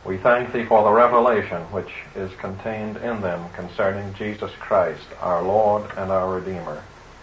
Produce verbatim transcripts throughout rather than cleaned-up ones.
We thank Thee for the revelation which is contained in them concerning Jesus Christ, our Lord and our Redeemer.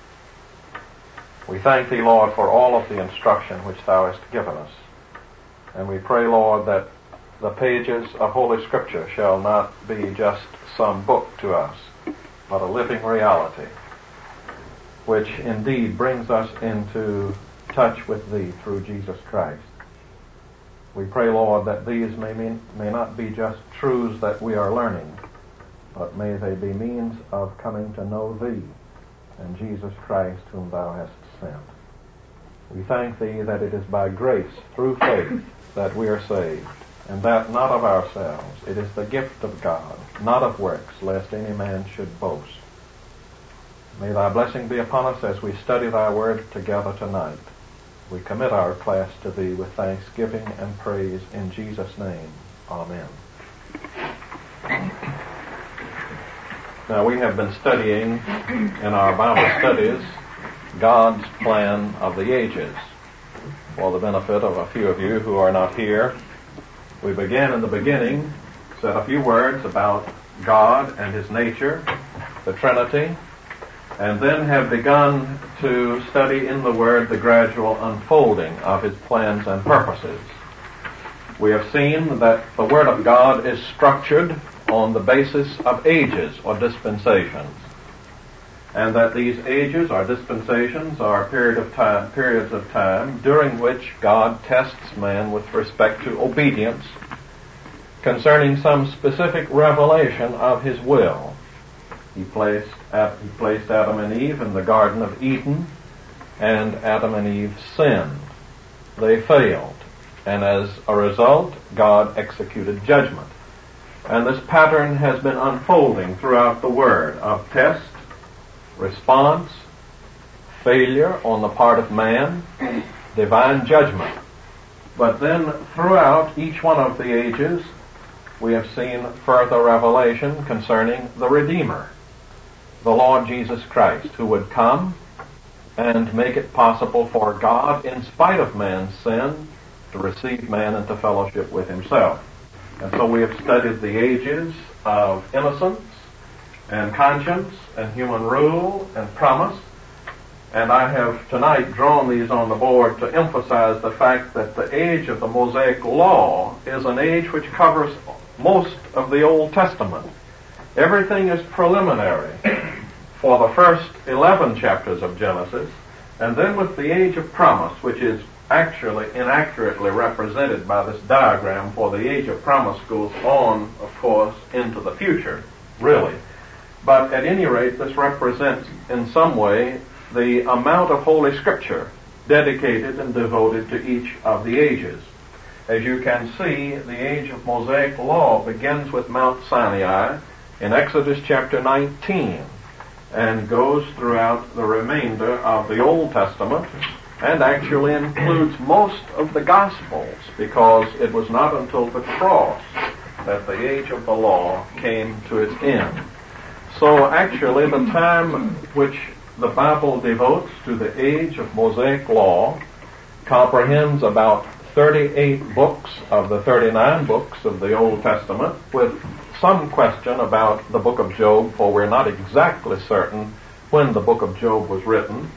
We thank Thee, Lord, for all of the instruction which Thou hast given us. And we pray, Lord, that the pages of Holy Scripture shall not be just some book to us, but a living reality, which indeed brings us into touch with Thee through Jesus Christ. We pray, Lord, that these may, mean, may not be just truths that we are learning, but may they be means of coming to know Thee and Jesus Christ whom Thou hast sent. We thank Thee that it is by grace, through faith, that we are saved, and that not of ourselves. It is the gift of God, not of works, lest any man should boast. May Thy blessing be upon us as we study Thy word together tonight. We commit our class to Thee with thanksgiving and praise in Jesus' name. Amen. Now, we have been studying in our Bible studies God's plan of the ages. For the benefit of a few of you who are not here, we began in the beginning, said a few words about God and His nature, the Trinity, and then have begun to study in the Word the gradual unfolding of His plans and purposes. We have seen that the Word of God is structured on the basis of ages or dispensations, and that these ages or dispensations are period of time, periods of time during which God tests man with respect to obedience concerning some specific revelation of His will. He placed, he placed Adam and Eve in the Garden of Eden, and Adam and Eve sinned. They failed, and as a result, God executed judgment. And this pattern has been unfolding throughout the Word of test, response, failure on the part of man, divine judgment. But then throughout each one of the ages, we have seen further revelation concerning the Redeemer, the Lord Jesus Christ, who would come and make it possible for God, in spite of man's sin, to receive man into fellowship with Himself. And so we have studied the ages of innocence and conscience and human rule and promise. And I have tonight drawn these on the board to emphasize the fact that the age of the Mosaic Law is an age which covers most of the Old Testament. Everything is preliminary for the first eleven chapters of Genesis, and then with the age of promise, which is actually inaccurately represented by this diagram, for the age of promise goes on, of course, into the future, really. But at any rate, this represents in some way the amount of Holy Scripture dedicated and devoted to each of the ages. As you can see, the age of Mosaic Law begins with Mount Sinai in Exodus chapter nineteen and goes throughout the remainder of the Old Testament, and actually includes most of the Gospels, because it was not until the cross that the age of the law came to its end. So actually the time which the Bible devotes to the age of Mosaic law comprehends about thirty-eight books of the thirty-nine books of the Old Testament, with some question about the book of Job, for we're not exactly certain when the book of Job was written,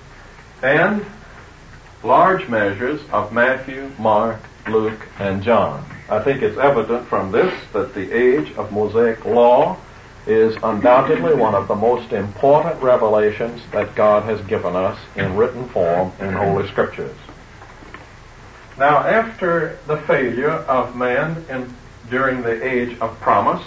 and large measures of Matthew, Mark, Luke, and John. I think it's evident from this that the age of Mosaic law is undoubtedly one of the most important revelations that God has given us in written form in Holy Scriptures. Now, after the failure of man in, during the age of promise,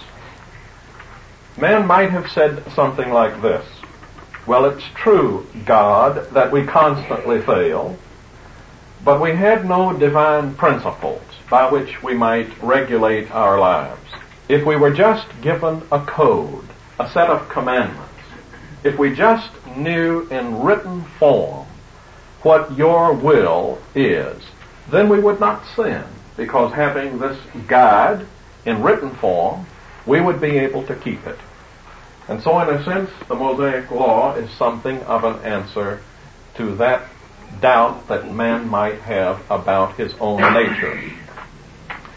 man might have said something like this: well, it's true, God, that we constantly fail, but we had no divine principles by which we might regulate our lives. If we were just given a code, a set of commandments, if we just knew in written form what your will is, then we would not sin, because having this guide in written form, we would be able to keep it. And so in a sense, the Mosaic Law is something of an answer to that doubt that man might have about his own nature.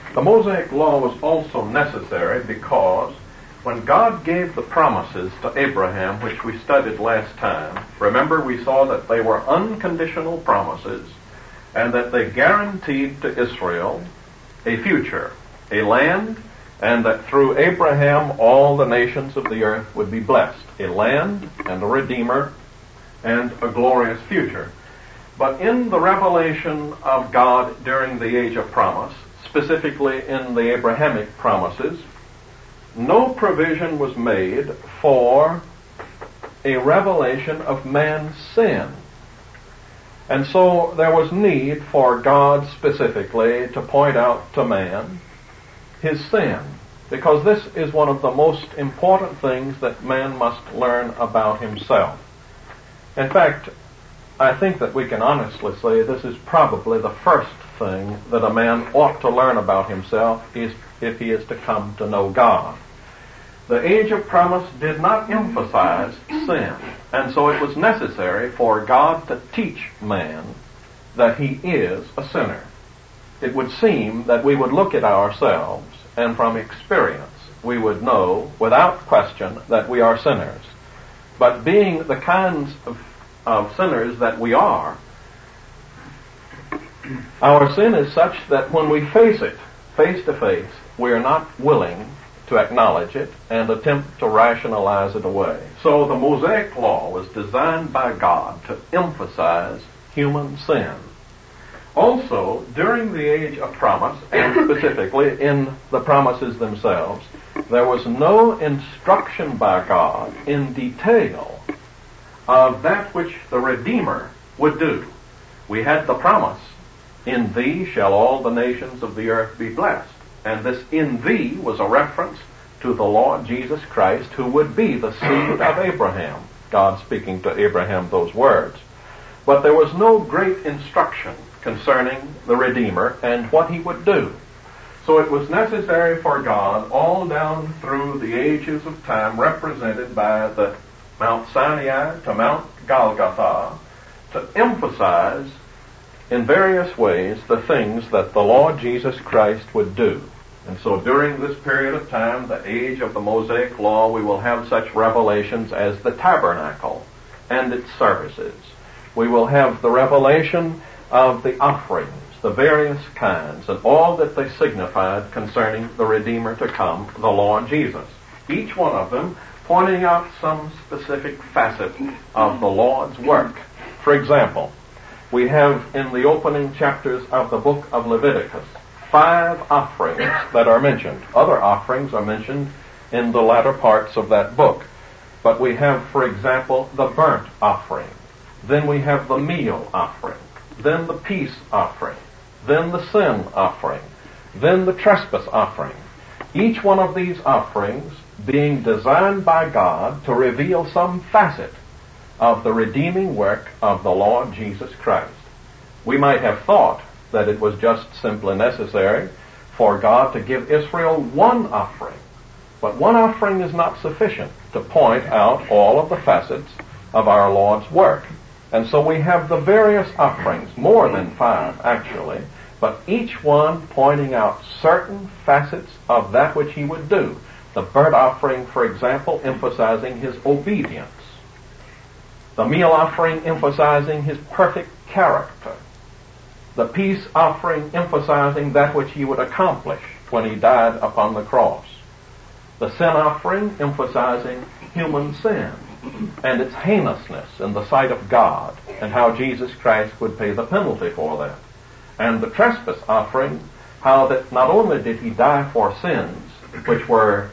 The Mosaic Law was also necessary because when God gave the promises to Abraham, which we studied last time, remember we saw that they were unconditional promises and that they guaranteed to Israel a future, a land, and that through Abraham all the nations of the earth would be blessed, a land and a redeemer and a glorious future. But in the revelation of God during the age of promise, specifically in the Abrahamic promises, no provision was made for a revelation of man's sin. And so there was need for God specifically to point out to man his sin, because this is one of the most important things that man must learn about himself. In fact, I think that we can honestly say this is probably the first thing that a man ought to learn about himself is if he is to come to know God. The age of promise did not emphasize sin, and so it was necessary for God to teach man that he is a sinner. It would seem that we would look at ourselves, and from experience we would know without question that we are sinners. But being the kinds of, of sinners that we are, our sin is such that when we face it face to face, we are not willing to acknowledge it and attempt to rationalize it away. So the Mosaic Law was designed by God to emphasize human sin. Also, during the age of promise, and specifically in the promises themselves, there was no instruction by God in detail of that which the Redeemer would do. We had the promise, "In thee shall all the nations of the earth be blessed." And this "in thee" was a reference to the Lord Jesus Christ, who would be the seed of Abraham. God speaking to Abraham those words. But there was no great instruction concerning the Redeemer and what he would do. So it was necessary for God, all down through the ages of time represented by the Mount Sinai to Mount Golgotha, to emphasize in various ways the things that the Lord Jesus Christ would do. And so during this period of time, the age of the Mosaic Law, we will have such revelations as the tabernacle and its services. We will have the revelation of the offerings, the various kinds, and all that they signified concerning the Redeemer to come, the Lord Jesus. Each one of them pointing out some specific facet of the Lord's work. For example, we have in the opening chapters of the book of Leviticus five offerings that are mentioned. Other offerings are mentioned in the latter parts of that book. But we have, for example, the burnt offering. Then we have the meal offering. Then the peace offering. Then the sin offering. Then the trespass offering. Each one of these offerings being designed by God to reveal some facet of the redeeming work of the Lord Jesus Christ. We might have thought that it was just simply necessary for God to give Israel one offering. But one offering is not sufficient to point out all of the facets of our Lord's work. And so we have the various offerings, more than five actually, but each one pointing out certain facets of that which he would do. The burnt offering, for example, emphasizing his obedience. The meal offering emphasizing his perfect character. The peace offering emphasizing that which he would accomplish when he died upon the cross. The sin offering emphasizing human sin and its heinousness in the sight of God and how Jesus Christ would pay the penalty for that. And the trespass offering, how that not only did he die for sins, which were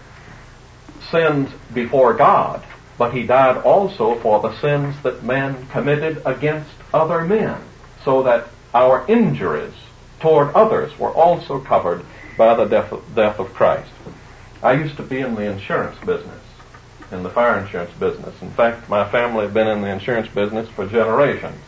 sins before God, but he died also for the sins that man committed against other men, so that our injuries toward others were also covered by the death of, death of Christ. I used to be in the insurance business, in the fire insurance business. In fact, my family had been in the insurance business for generations.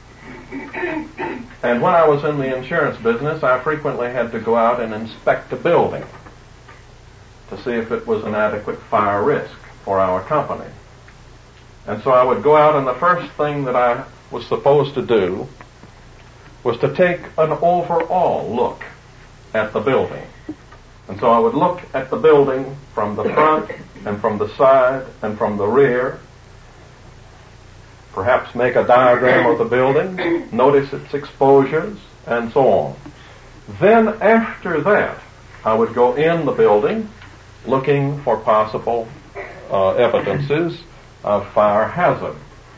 And when I was in the insurance business, I frequently had to go out and inspect a building to see if it was an adequate fire risk for our company. And so I would go out, and the first thing that I was supposed to do was to take an overall look at the building. And so I would look at the building from the front and from the side and from the rear, perhaps make a diagram of the building, notice its exposures, and so on. Then after that, I would go in the building looking for possible uh, evidences of fire hazard.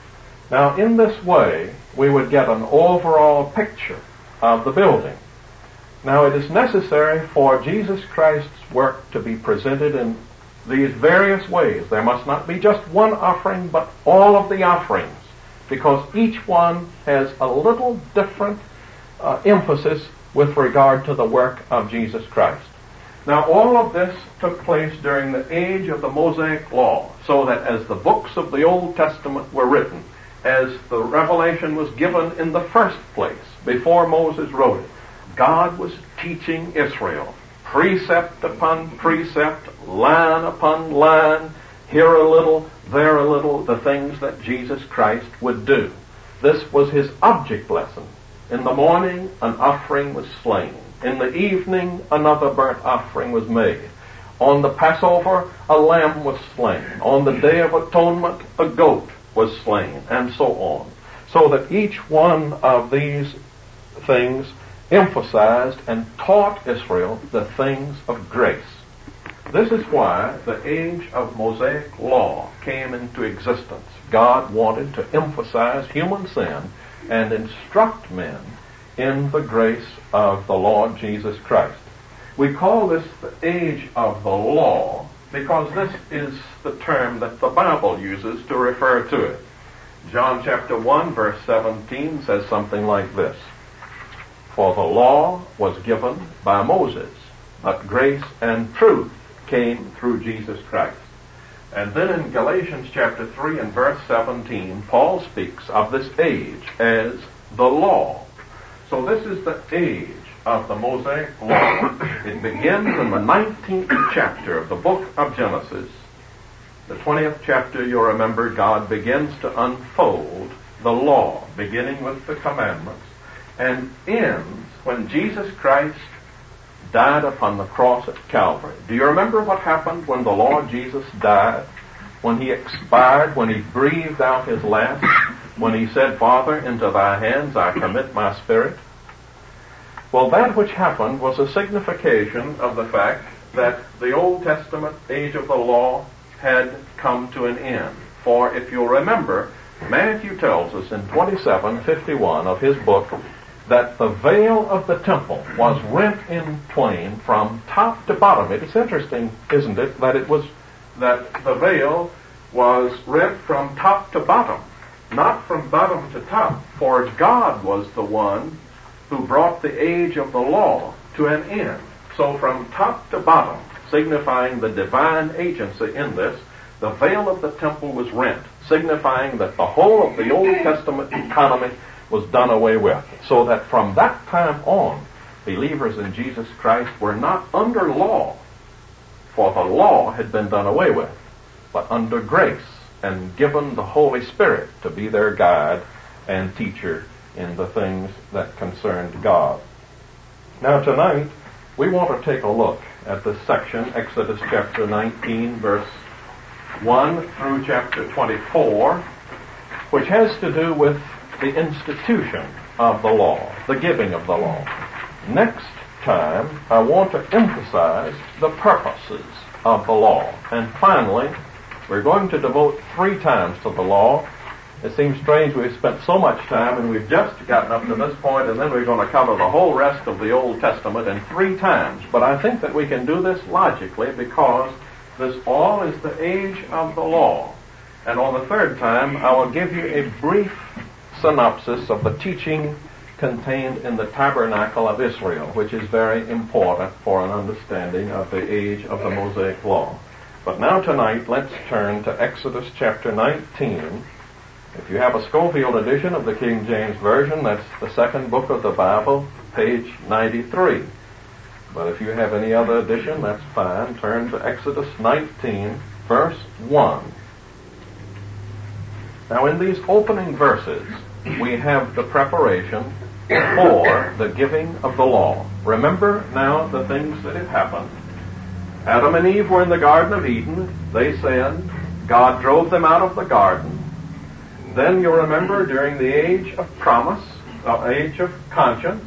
Now, in this way, we would get an overall picture of the building. Now, it is necessary for Jesus Christ's work to be presented in these various ways. There must not be just one offering, but all of the offerings, because each one has a little different uh, emphasis with regard to the work of Jesus Christ. Now, all of this took place during the age of the Mosaic Law, so that as the books of the Old Testament were written, as the revelation was given in the first place, before Moses wrote it, God was teaching Israel, precept upon precept, line upon line, here a little, there a little, the things that Jesus Christ would do. This was his object lesson. In the morning, an offering was slain. In the evening, another burnt offering was made. On the Passover, a lamb was slain. On the Day of Atonement, a goat was slain, and so on. So that each one of these things emphasized and taught Israel the things of grace. This is why the age of Mosaic law came into existence. God wanted to emphasize human sin and instruct men in the grace of the Lord Jesus Christ. We call this the age of the law because this is the term that the Bible uses to refer to it. John chapter one verse seventeen says something like this: "For the law was given by Moses, but grace and truth came through Jesus Christ." And then in Galatians chapter three and verse seventeen, Paul speaks of this age as the law. So this is the age of the Mosaic law. It begins in the nineteenth chapter of the book of Genesis. The twentieth chapter, you'll remember, God begins to unfold the law, beginning with the commandments, and ends when Jesus Christ died upon the cross at Calvary. Do you remember what happened when the Lord Jesus died? When he expired, when he breathed out his last, when he said, "Father, into thy hands I commit my spirit"? Well, that which happened was a signification of the fact that the Old Testament age of the law had come to an end. For if you'll remember, Matthew tells us in twenty-seven fifty-one of his book that the veil of the temple was rent in twain from top to bottom. It is interesting, isn't it, that it was that the veil was rent from top to bottom, not from bottom to top, for God was the one who brought the age of the law to an end. So from top to bottom, signifying the divine agency in this, the veil of the temple was rent, signifying that the whole of the Old Testament economy was done away with. So that from that time on, believers in Jesus Christ were not under law, for the law had been done away with, but under grace and given the Holy Spirit to be their guide and teacher in the things that concerned God. Now tonight, we want to take a look at this section, Exodus chapter nineteen, verse one through chapter twenty-four, which has to do with the institution of the law, the giving of the law. Next time, I want to emphasize the purposes of the law. And finally, we're going to devote three times to the law. It seems strange we've spent so much time and we've just gotten up to this point, and then we're going to cover the whole rest of the Old Testament in three times. But I think that we can do this logically because this all is the age of the law. And on the third time, I will give you a brief synopsis of the teaching contained in the Tabernacle of Israel, which is very important for an understanding of the age of the Mosaic Law. But now tonight, let's turn to Exodus chapter nineteen. If you have a Schofield edition of the King James Version, that's the second book of the Bible, page ninety-three. But if you have any other edition, that's fine. Turn to Exodus nineteen, verse one. Now in these opening verses, we have the preparation for the giving of the law. Remember now the things that have happened. Adam and Eve were in the Garden of Eden. They sinned. God drove them out of the garden. Then you'll remember during the age of promise, the age of conscience,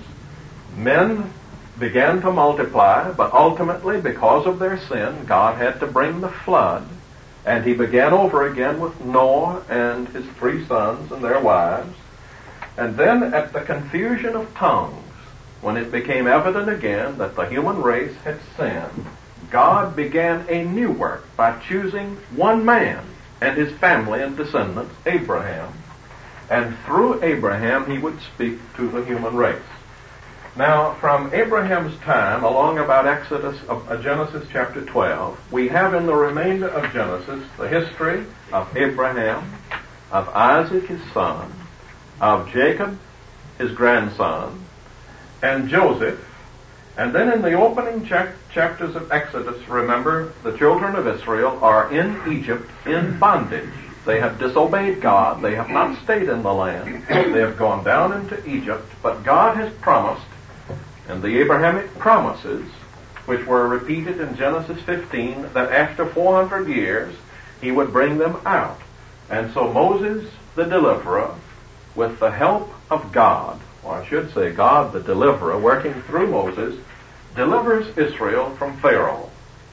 men began to multiply, but ultimately, because of their sin, God had to bring the flood, and he began over again with Noah and his three sons and their wives. And then at the confusion of tongues, when it became evident again that the human race had sinned, God began a new work by choosing one man and his family and descendants, Abraham. And through Abraham, he would speak to the human race. Now, from Abraham's time, along about Exodus, uh, Genesis chapter twelve, we have in the remainder of Genesis the history of Abraham, of Isaac his son, of Jacob his grandson, and Joseph. And then in the opening cha- chapters of Exodus, remember, the children of Israel are in Egypt in bondage. They have disobeyed God. They have not stayed in the land. They have gone down into Egypt. But God has promised, and the Abrahamic promises, which were repeated in Genesis fifteen, that after four hundred years, he would bring them out. And so Moses, the deliverer, with the help of God, or I should say God, the deliverer, working through Moses, delivers Israel from Pharaoh.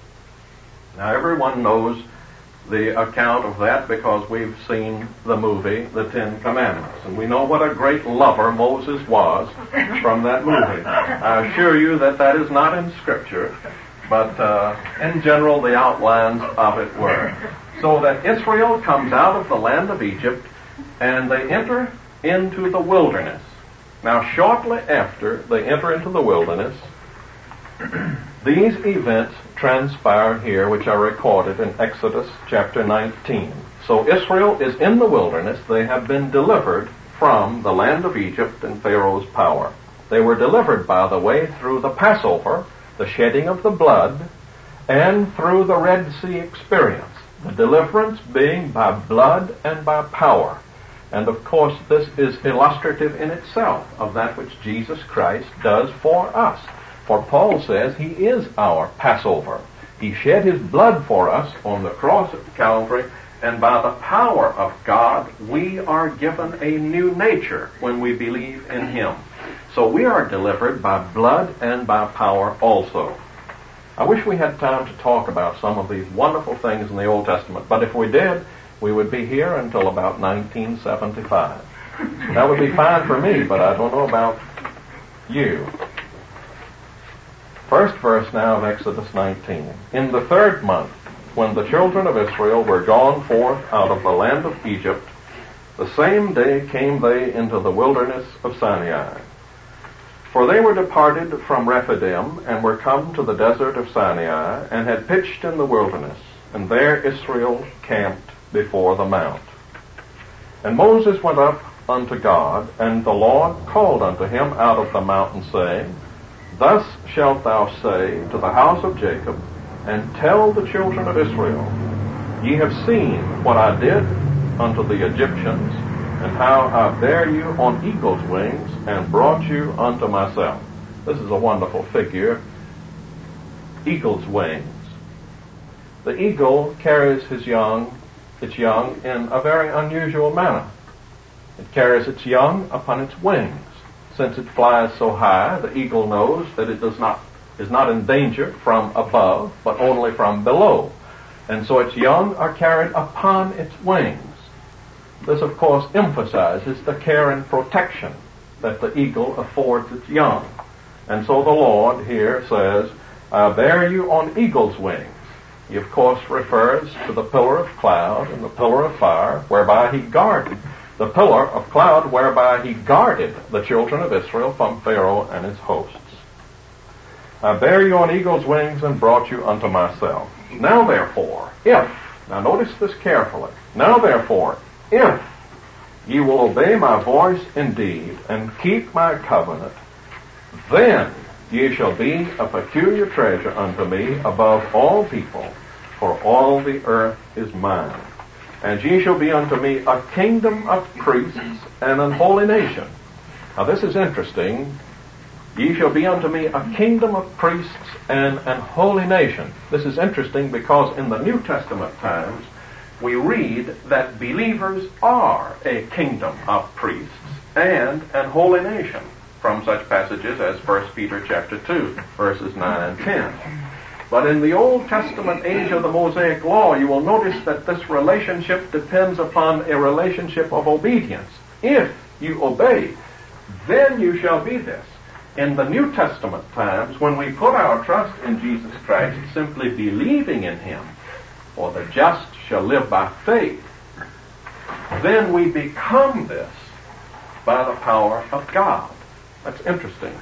Now everyone knows the account of that because we've seen the movie, The Ten Commandments. And we know what a great lover Moses was from that movie. I assure you that that is not in Scripture, but uh, in general the outlines of it were. So that Israel comes out of the land of Egypt and they enter into the wilderness. Now shortly after they enter into the wilderness, these events transpire here, which are recorded in Exodus chapter nineteen. So Israel is in the wilderness. They have been delivered from the land of Egypt and Pharaoh's power. They were delivered, by the way, through the Passover, the shedding of the blood, and through the Red Sea experience. The deliverance being by blood and by power. And of course, this is illustrative in itself of that which Jesus Christ does for us. For Paul says he is our Passover. He shed his blood for us on the cross at Calvary, and by the power of God, we are given a new nature when we believe in him. So we are delivered by blood and by power also. I wish we had time to talk about some of these wonderful things in the Old Testament, but if we did, we would be here until about nineteen seventy-five. That would be fine for me, but I don't know about you. First verse now of Exodus nineteen. In the third month, when the children of Israel were gone forth out of the land of Egypt, the same day came they into the wilderness of Sinai. For they were departed from Rephidim, and were come to the desert of Sinai, and had pitched in the wilderness, and there Israel camped before the mount. And Moses went up unto God, and the Lord called unto him out of the mountain, saying, Thus shalt thou say to the house of Jacob, and tell the children of Israel, Ye have seen what I did unto the Egyptians, and how I bare you on eagle's wings, and brought you unto myself. This is a wonderful figure. Eagle's wings. The eagle carries his young, its young in a very unusual manner. It carries its young upon its wings. Since it flies so high, the eagle knows that it does not is not in danger from above, but only from below. And so its young are carried upon its wings. This, of course, emphasizes the care and protection that the eagle affords its young. And so the Lord here says, I bear you on eagle's wings. He, of course, refers to the pillar of cloud and the pillar of fire, whereby he guarded the pillar of cloud whereby he guarded the children of Israel from Pharaoh and his hosts. I bare you on eagle's wings and brought you unto myself. Now therefore, if, now notice this carefully, now therefore, if ye will obey my voice indeed and keep my covenant, then ye shall be a peculiar treasure unto me above all people, for all the earth is mine. And ye shall be unto me a kingdom of priests and an holy nation. Now this is interesting. Ye shall be unto me a kingdom of priests and an holy nation. This is interesting because in the New Testament times, we read that believers are a kingdom of priests and an holy nation, from such passages as First Peter chapter two, verses nine and ten. But in the Old Testament age of the Mosaic Law, you will notice that this relationship depends upon a relationship of obedience. If you obey, then you shall be this. In the New Testament times, when we put our trust in Jesus Christ, simply believing in Him, for the just shall live by faith, then we become this by the power of God. That's interesting.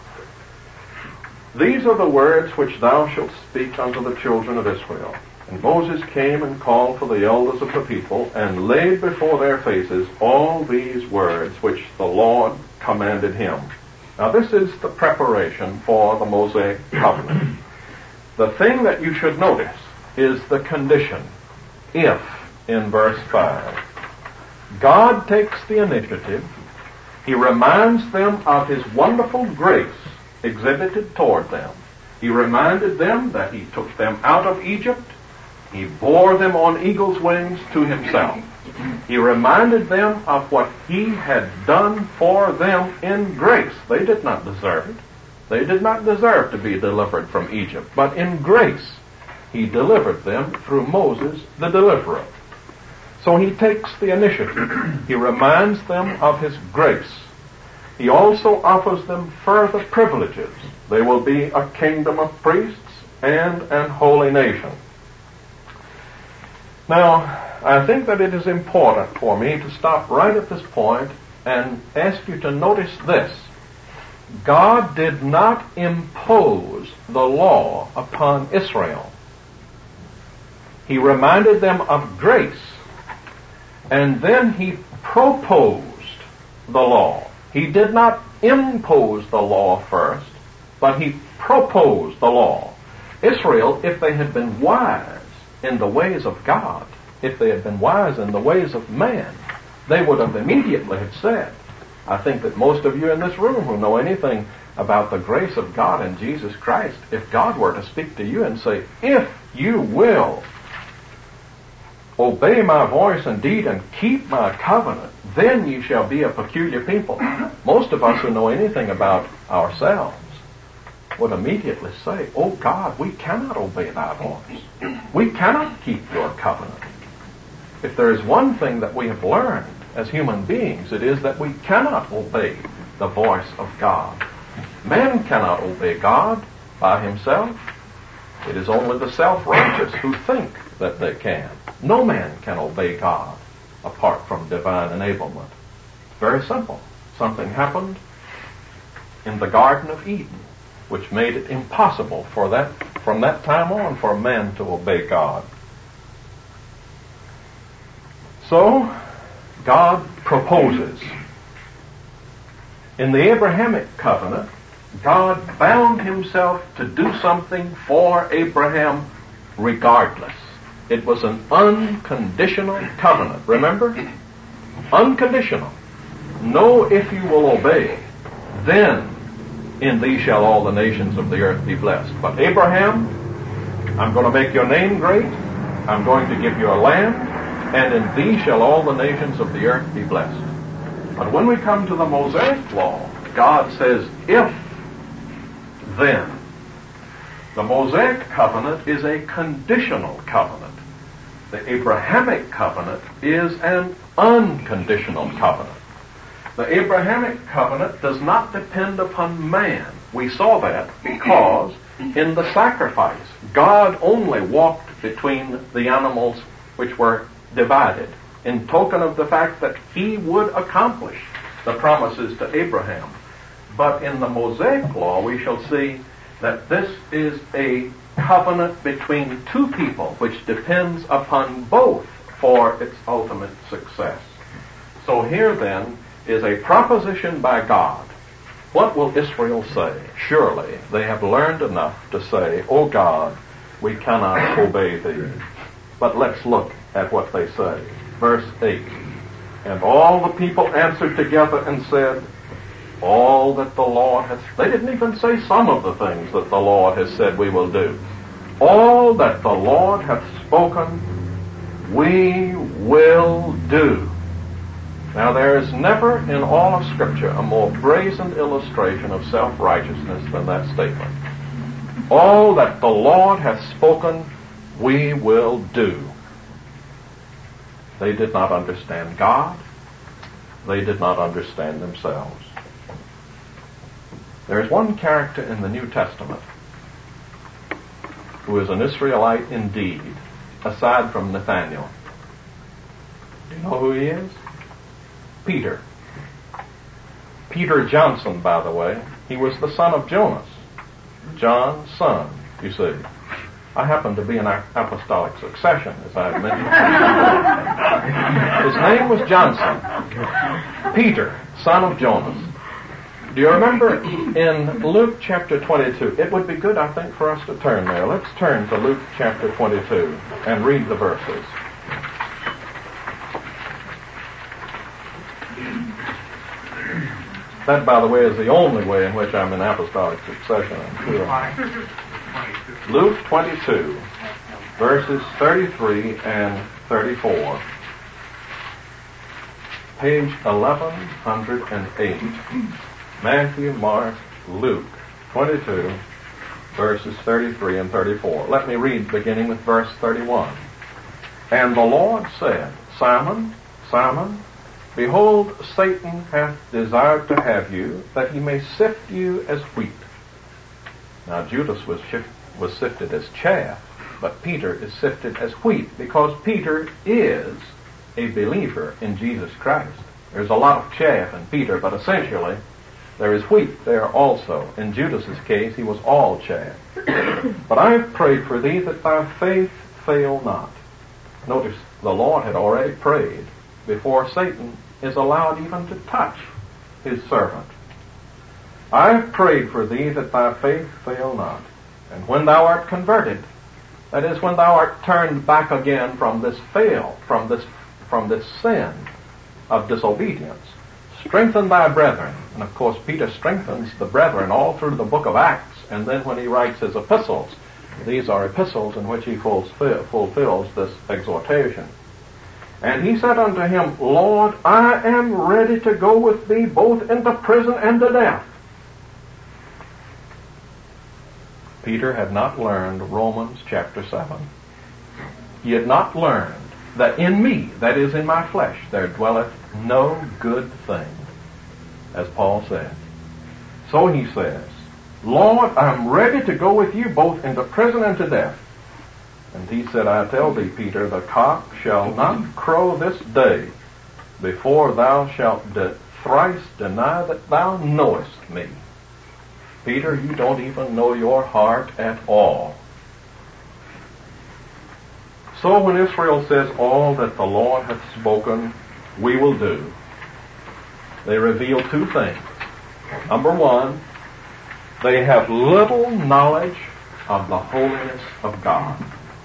These are the words which thou shalt speak unto the children of Israel. And Moses came and called for the elders of the people, and laid before their faces all these words which the Lord commanded him. Now this is the preparation for the Mosaic covenant. The thing that you should notice is the condition, if, in verse five. God takes the initiative. He reminds them of His wonderful grace exhibited toward them. He reminded them that He took them out of Egypt. He bore them on eagle's wings to Himself. He reminded them of what He had done for them in grace. They did not deserve it. They did not deserve to be delivered from Egypt. But in grace, He delivered them through Moses, the deliverer. So He takes the initiative. He reminds them of His grace. He also offers them further privileges. They will be a kingdom of priests and an holy nation. Now, I think that it is important for me to stop right at this point and ask you to notice this. God did not impose the law upon Israel. He reminded them of grace, and then He proposed the law. He did not impose the law first, but He proposed the law. Israel, if they had been wise in the ways of God, if they had been wise in the ways of man, they would have immediately have said, I think that most of you in this room who know anything about the grace of God in Jesus Christ, if God were to speak to you and say, if you will obey my voice indeed and keep my covenant, then ye shall be a peculiar people. Most of us who know anything about ourselves would immediately say, oh God, we cannot obey thy voice. We cannot keep your covenant. If there is one thing that we have learned as human beings, it is that we cannot obey the voice of God. Man cannot obey God by himself. It is only the self-righteous who think that they can. No man can obey God apart from divine enablement. Very simple. Something happened in the Garden of Eden which made it impossible for that, from that time on, for man to obey God. So, God proposes. In the Abrahamic covenant, God bound Himself to do something for Abraham regardless. It was an unconditional covenant. Remember? Unconditional. No, if you will obey, then in thee shall all the nations of the earth be blessed. But Abraham, I'm going to make your name great. I'm going to give you a land, and in thee shall all the nations of the earth be blessed. But when we come to the Mosaic law, God says, if, then. The Mosaic covenant is a conditional covenant. The Abrahamic covenant is an unconditional covenant. The Abrahamic covenant does not depend upon man. We saw that because in the sacrifice, God only walked between the animals which were divided in token of the fact that He would accomplish the promises to Abraham. But in the Mosaic law, we shall see that this is a covenant between two people which depends upon both for its ultimate success. So here then is a proposition by God. What will Israel say? Surely they have learned enough to say, O God, we cannot obey thee. But let's look at what they say. Verse eight. And all the people answered together and said, all that the Lord has... They didn't even say some of the things that the Lord has said we will do. All that the Lord hath spoken, we will do. Now, there is never in all of Scripture a more brazen illustration of self-righteousness than that statement. All that the Lord hath spoken, we will do. They did not understand God. They did not understand themselves. There is one character in the New Testament who is an Israelite indeed, aside from Nathaniel. Do you know who he is? Peter. Peter Johnson, by the way. He was the son of Jonas. John's son, you see. I happen to be in apostolic succession, as I have mentioned. His name was Johnson. Peter, son of Jonas. Do you remember in Luke chapter twenty-two? It would be good, I think, for us to turn there. Let's turn to Luke chapter twenty-two and read the verses. That, by the way, is the only way in which I'm in apostolic succession, I'm sure. Luke twenty-two, verses thirty-three and thirty-four. Page eleven oh eight. Matthew, Mark, Luke twenty-two, verses thirty-three and thirty-four. Let me read beginning with verse thirty-one. And the Lord said, Simon, Simon, behold, Satan hath desired to have you, that he may sift you as wheat. Now Judas was, shift, was sifted as chaff, but Peter is sifted as wheat, because Peter is a believer in Jesus Christ. There's a lot of chaff in Peter, but essentially there is wheat there also. In Judas's case, he was all chaff. But I have prayed for thee that thy faith fail not. Notice, the Lord had already prayed before Satan is allowed even to touch his servant. I have prayed for thee that thy faith fail not. And when thou art converted, that is, when thou art turned back again from this fail, from this, from this sin of disobedience, strengthen thy brethren. And of course, Peter strengthens the brethren all through the book of Acts. And then when he writes his epistles, these are epistles in which he fulfills this exhortation. And he said unto him, Lord, I am ready to go with thee both into prison and to death. Peter had not learned Romans chapter seven. He had not learned that in me, that is in my flesh, there dwelleth no good thing, as Paul said. So he says, Lord, I'm ready to go with you both into prison and to death. And he said, I tell thee, Peter, the cock shall not crow this day before thou shalt de- thrice deny that thou knowest me. Peter, you don't even know your heart at all. So when Israel says, all that the Lord hath spoken, we will do, they reveal two things. Number one, they have little knowledge of the holiness of God.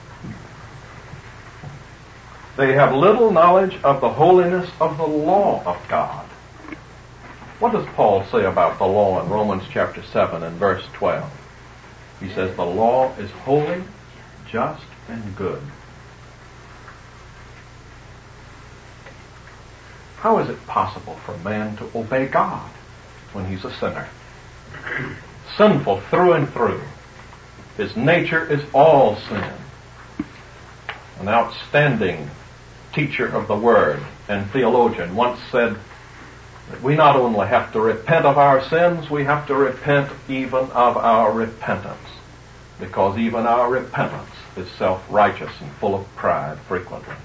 They have little knowledge of the holiness of the law of God. What does Paul say about the law in Romans chapter seven and verse twelve? He says, the law is holy, just, and good. How is it possible for man to obey God when he's a sinner? Sinful through and through. His nature is all sin. An outstanding teacher of the Word and theologian once said that we not only have to repent of our sins, we have to repent even of our repentance, because even our repentance is self-righteous and full of pride frequently.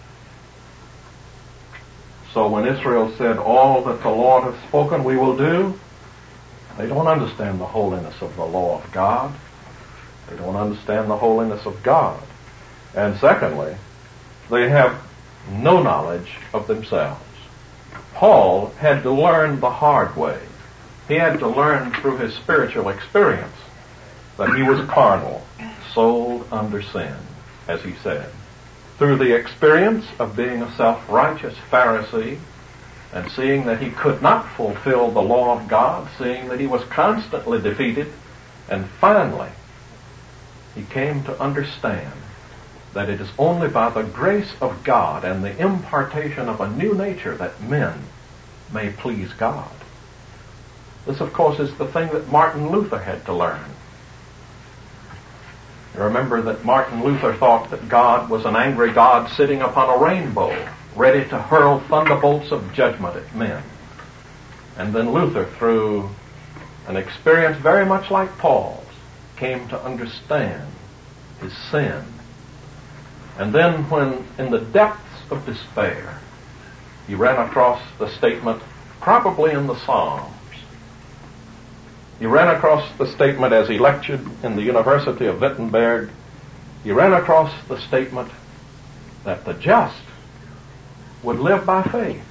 So when Israel said, all that the Lord hath spoken we will do, they don't understand the holiness of the law of God. They don't understand the holiness of God. And secondly, they have no knowledge of themselves. Paul had to learn the hard way. He had to learn through his spiritual experience that he was carnal, sold under sin, as he said. Through the experience of being a self-righteous Pharisee, And seeing that he could not fulfill the law of God, seeing that he was constantly defeated, and finally he came to understand that it is only by the grace of God and the impartation of a new nature that men may please God. This, of course, is the thing that Martin Luther had to learn. You remember that Martin Luther thought that God was an angry God sitting upon a rainbow, ready to hurl thunderbolts of judgment at men. And then Luther, through an experience very much like Paul's, came to understand his sin. And then when, in the depths of despair, he ran across the statement, probably in the Psalms, he ran across the statement as he lectured in the University of Wittenberg, he ran across the statement that the just would live by faith.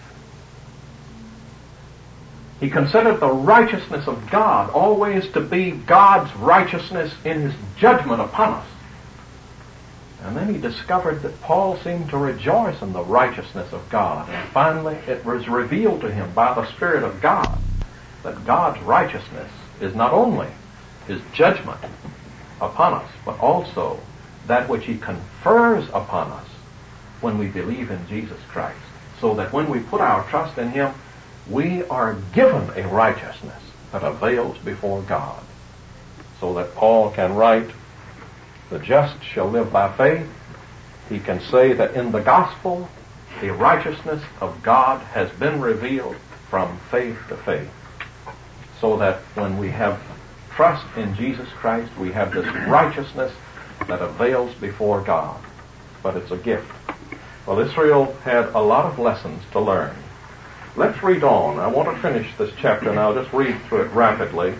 He considered the righteousness of God always to be God's righteousness in his judgment upon us. And then he discovered that Paul seemed to rejoice in the righteousness of God. And finally it was revealed to him by the Spirit of God that God's righteousness is not only his judgment upon us, but also that which he confers upon us when we believe in Jesus Christ. So that when we put our trust in him, we are given a righteousness that avails before God. So that Paul can write, the just shall live by faith. He can say that in the gospel, the righteousness of God has been revealed from faith to faith. So that when we have trust in Jesus Christ, we have this righteousness that avails before God. But it's a gift. Well, Israel had a lot of lessons to learn. Let's read on. I want to finish this chapter, and I'll just read through it rapidly.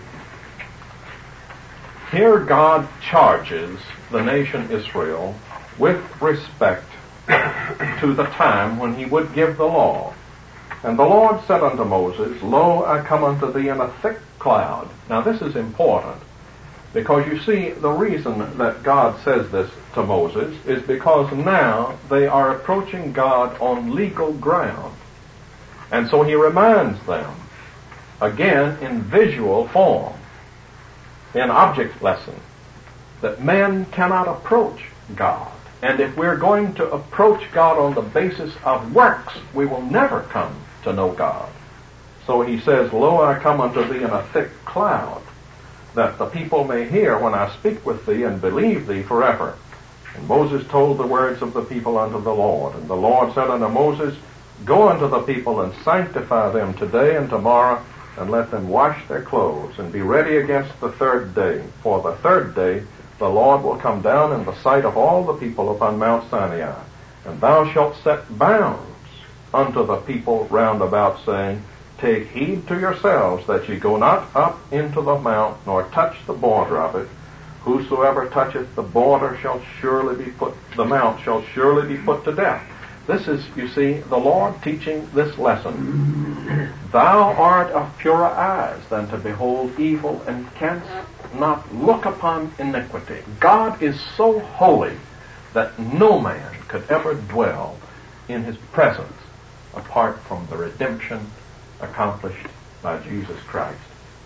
Here God charges the nation Israel with respect to the time when he would give the law. And the Lord said unto Moses, Lo, I come unto thee in a thick cloud. Now this is important, because you see, the reason that God says this to Moses is because now they are approaching God on legal ground. And so he reminds them, again in visual form, in object lesson, that man cannot approach God. And if we're going to approach God on the basis of works, we will never come to know God. So he says, Lo, I come unto thee in a thick cloud, that the people may hear when I speak with thee and believe thee forever. And Moses told the words of the people unto the Lord. And the Lord said unto Moses, Go unto the people and sanctify them today and tomorrow, and let them wash their clothes, and be ready against the third day. For the third day the Lord will come down in the sight of all the people upon Mount Sinai. And thou shalt set bounds unto the people round about, saying, Take heed to yourselves that ye go not up into the mount, nor touch the border of it. Whosoever toucheth the border shall surely be put, the mount shall surely be put to death. This is, you see, the Lord teaching this lesson. Thou art of purer eyes than to behold evil, and canst not look upon iniquity. God is so holy that no man could ever dwell in his presence apart from the redemption accomplished by Jesus Christ.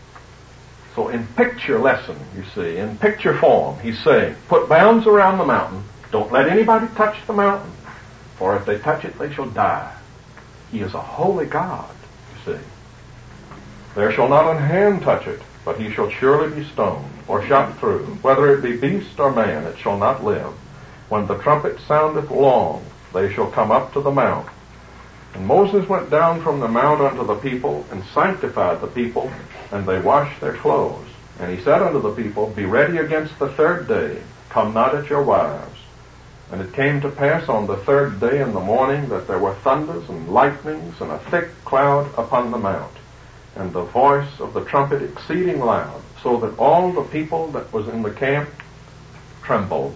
So in picture lesson, you see, in picture form, he's saying, put bounds around the mountain. Don't let anybody touch the mountain, for if they touch it, they shall die. He is a holy God, you see. There shall not an hand touch it, but he shall surely be stoned, or shot through. Whether it be beast or man, it shall not live. When the trumpet soundeth long, they shall come up to the mount. And Moses went down from the mount unto the people, and sanctified the people, and they washed their clothes. And he said unto the people, Be ready against the third day, come not at your wives. And it came to pass on the third day in the morning that there were thunders and lightnings and a thick cloud upon the mount, and the voice of the trumpet exceeding loud, so that all the people that was in the camp trembled.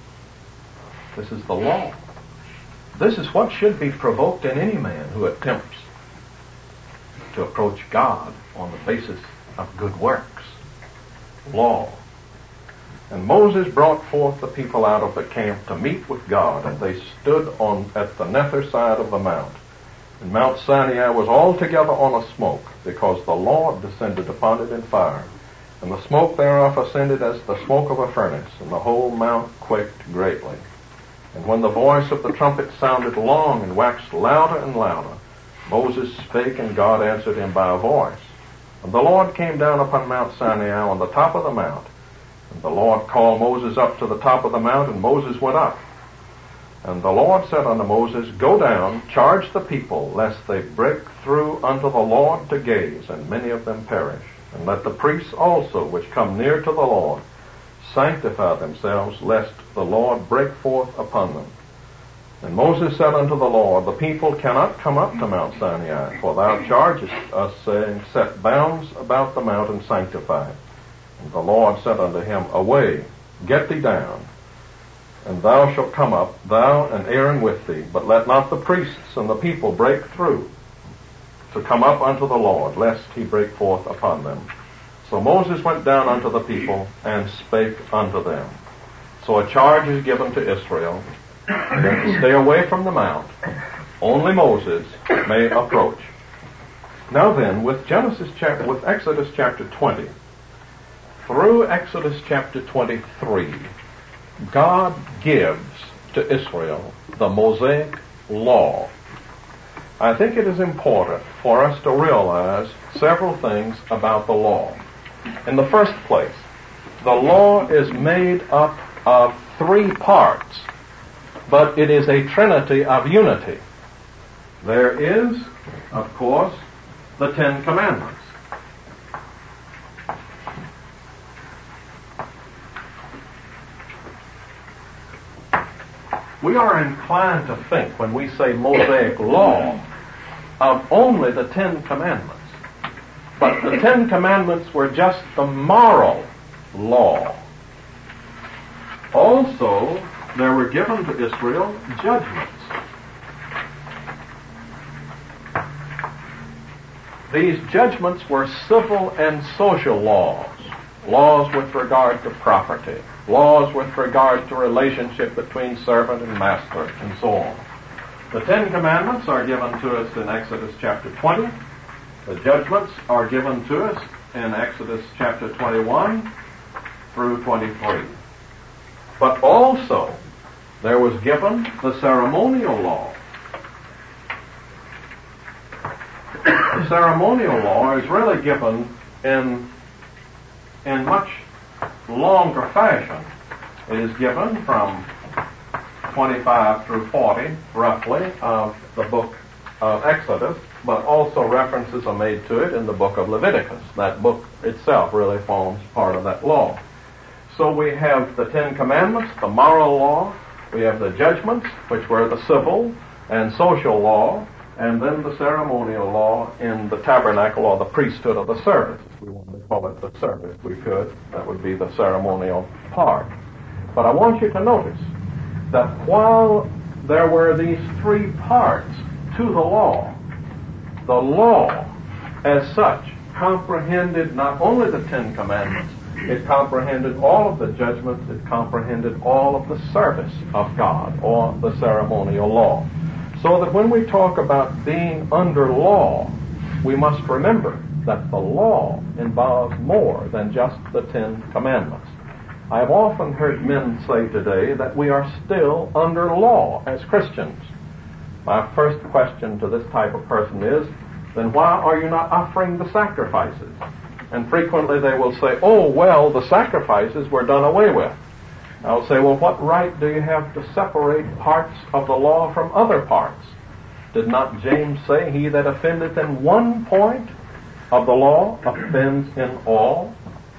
This is the law. This is what should be provoked in any man who attempts to approach God on the basis of good works. Law. And Moses brought forth the people out of the camp to meet with God, and they stood on at the nether side of the mount. And Mount Sinai was altogether on a smoke, because the Lord descended upon it in fire. And the smoke thereof ascended as the smoke of a furnace, and the whole mount quaked greatly. And when the voice of the trumpet sounded long and waxed louder and louder, Moses spake, and God answered him by a voice. And the Lord came down upon Mount Sinai on the top of the mount. And the Lord called Moses up to the top of the mount, and Moses went up. And the Lord said unto Moses, Go down, charge the people, lest they break through unto the Lord to gaze, and many of them perish. And let the priests also, which come near to the Lord, sanctify themselves, lest the Lord break forth upon them. And Moses said unto the Lord, The people cannot come up to Mount Sinai, for thou chargest us, saying, Set bounds about the mount and sanctify it. And the Lord said unto him, Away, get thee down, and thou shalt come up, thou and Aaron with thee, but let not the priests and the people break through to come up unto the Lord, lest he break forth upon them. So Moses went down unto the people and spake unto them. So a charge is given to Israel that to stay away from the mount. Only Moses may approach. Now then, with Genesis chapter, with Exodus chapter twenty through Exodus chapter twenty-three, God gives to Israel the Mosaic law. I think it is important for us to realize several things about the law. In the first place, the law is made up of three parts, but it is a trinity of unity. There is, of course, the Ten Commandments. We are inclined to think, when we say Mosaic law, of only the Ten Commandments. But the Ten Commandments were just the moral law. Also, there were given to Israel judgments. These judgments were civil and social laws. Laws with regard to property. Laws with regard to relationship between servant and master, and so on. The Ten Commandments are given to us in Exodus chapter twenty. The judgments are given to us in Exodus chapter twenty-one through twenty-three. But also, there was given the ceremonial law. The ceremonial law is really given in, in much longer fashion. It is given from twenty-five through forty, roughly, of the book of Exodus, but also references are made to it in the book of Leviticus. That book itself really forms part of that law. So we have the Ten Commandments, the moral law, we have the judgments, which were the civil and social law, and then the ceremonial law in the tabernacle or the priesthood of the service. If we wanted to call it the service, we could. That would be the ceremonial part. But I want you to notice that while there were these three parts to the law, the law as such comprehended not only the Ten Commandments, it comprehended all of the judgments, it comprehended all of the service of God, or the ceremonial law. So that when we talk about being under law, we must remember that the law involves more than just the Ten Commandments. I have often heard men say today that we are still under law as Christians. My first question to this type of person is, then why are you not offering the sacrifices? And frequently they will say, oh, well, the sacrifices were done away with. I'll say, well, what right do you have to separate parts of the law from other parts? Did not James say, he that offendeth in one point of the law offends in all?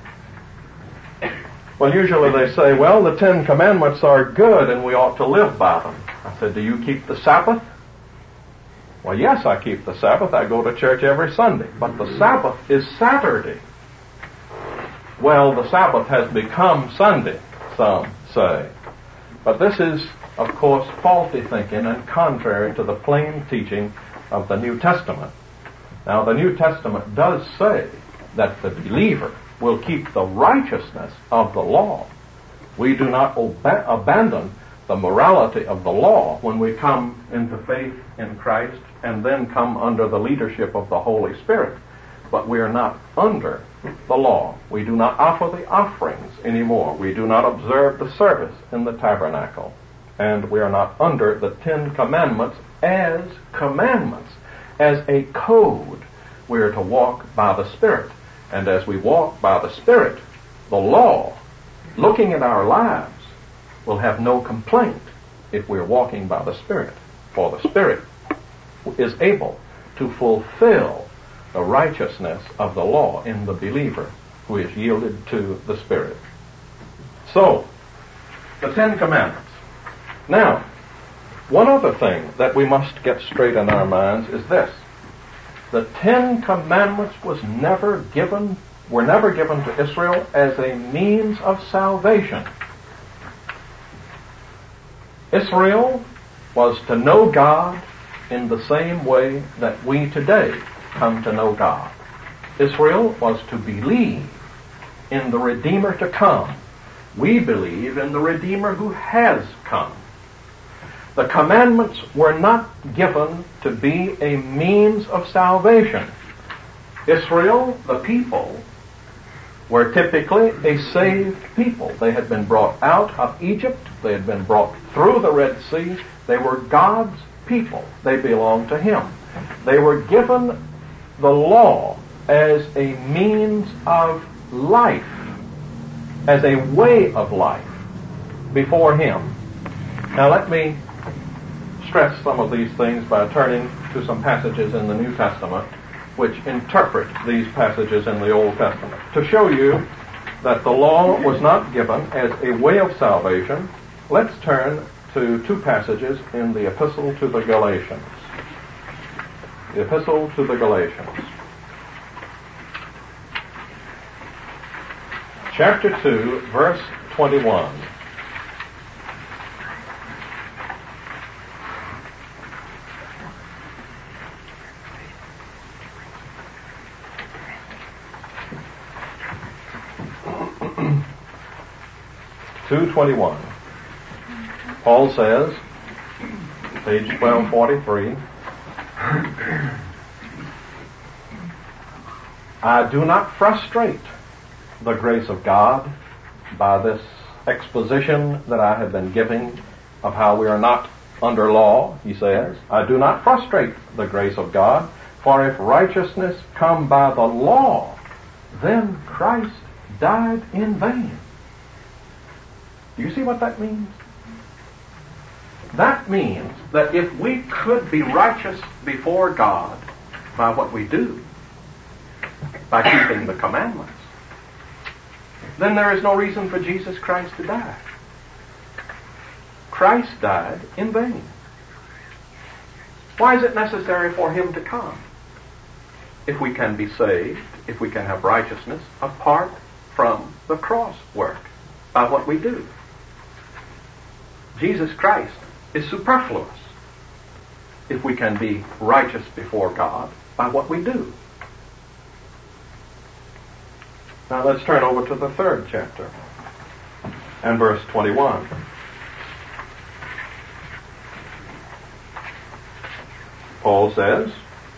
Well, usually they say, well, the Ten Commandments are good and we ought to live by them. I said, do you keep the Sabbath? Well, yes, I keep the Sabbath. I go to church every Sunday. But the Sabbath is Saturday. Well, the Sabbath has become Sunday, some say. But this is, of course, faulty thinking and contrary to the plain teaching of the New Testament. Now, the New Testament does say that the believer will keep the righteousness of the law. We do not oba- abandon the morality of the law when we come into faith in Christ and then come under the leadership of the Holy Spirit. But we are not under the law. We do not offer the offerings anymore. We do not observe the service in the tabernacle. And we are not under the Ten Commandments as commandments, as a code. We are to walk by the Spirit. And as we walk by the Spirit, the law, looking at our lives, will have no complaint if we're walking by the Spirit. For the Spirit is able to fulfill the righteousness of the law in the believer who is yielded to the Spirit. So, the Ten Commandments. Now, one other thing that we must get straight in our minds is this. The Ten Commandments was never given, were never given to Israel as a means of salvation. Israel was to know God in the same way that we today come to know God. Israel was to believe in the Redeemer to come. We believe in the Redeemer who has come. The commandments were not given to be a means of salvation. Israel, the people, were typically a saved people. They had been brought out of Egypt. They had been brought through the Red Sea. They were God's people. They belonged to Him. They were given the law as a means of life, as a way of life before Him. Now let me stress some of these things by turning to some passages in the New Testament which interpret these passages in the Old Testament. To show you that the law was not given as a way of salvation, let's turn to two passages in the Epistle to the Galatians. The Epistle to the Galatians. Chapter two, verse twenty-one. two twenty-one. Paul says, page twelve forty-three, I do not frustrate the grace of God by this exposition that I have been giving of how we are not under law, he says. I do not frustrate the grace of God, for if righteousness come by the law, then Christ died in vain. Do you see what that means? That means that if we could be righteous before God by what we do, by keeping the commandments, then there is no reason for Jesus Christ to die. Christ died in vain. Why is it necessary for Him to come? If we can be saved, if we can have righteousness apart from the cross work, by what we do. Jesus Christ is superfluous if we can be righteous before God by what we do. Now let's turn over to the third chapter and verse twenty-one. Paul says,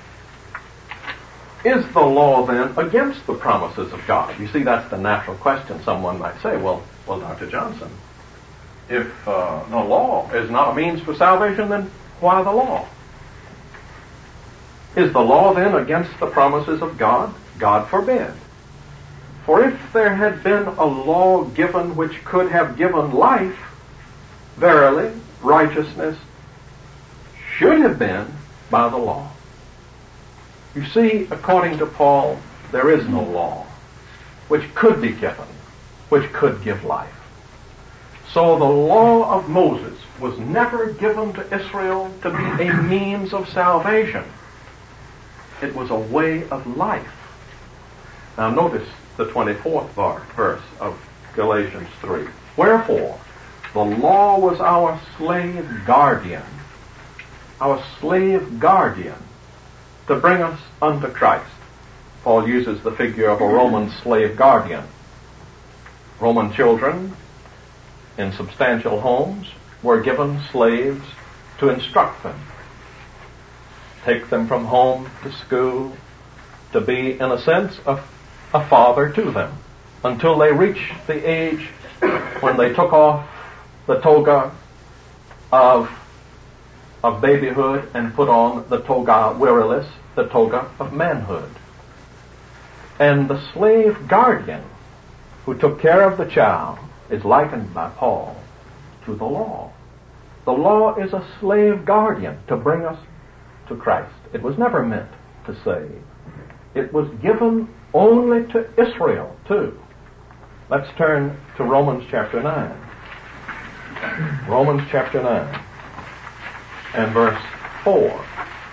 is the law then against the promises of God? You see, that's the natural question. Someone might say, well, well, Doctor Johnson, if uh, the law is not a means for salvation, then why the law? Is the law then against the promises of God? God forbid. For if there had been a law given which could have given life, verily, righteousness should have been by the law. You see, according to Paul, there is no law which could be given, which could give life. So the law of Moses was never given to Israel to be a means of salvation. It was a way of life. Now notice the twenty-fourth verse of Galatians three. Wherefore, the law was our slave guardian, our slave guardian, to bring us unto Christ. Paul uses the figure of a Roman slave guardian. Roman children in substantial homes were given slaves to instruct them, take them from home to school, to be, in a sense, a, a father to them, until they reached the age when they took off the toga of, of babyhood and put on the toga virilis, the toga of manhood. And the slave guardian who took care of the child is likened by Paul to the law. The law is a slave guardian to bring us to Christ. It was never meant to save. It was given only to Israel, too. Let's turn to Romans chapter nine. Romans chapter nine and verse four.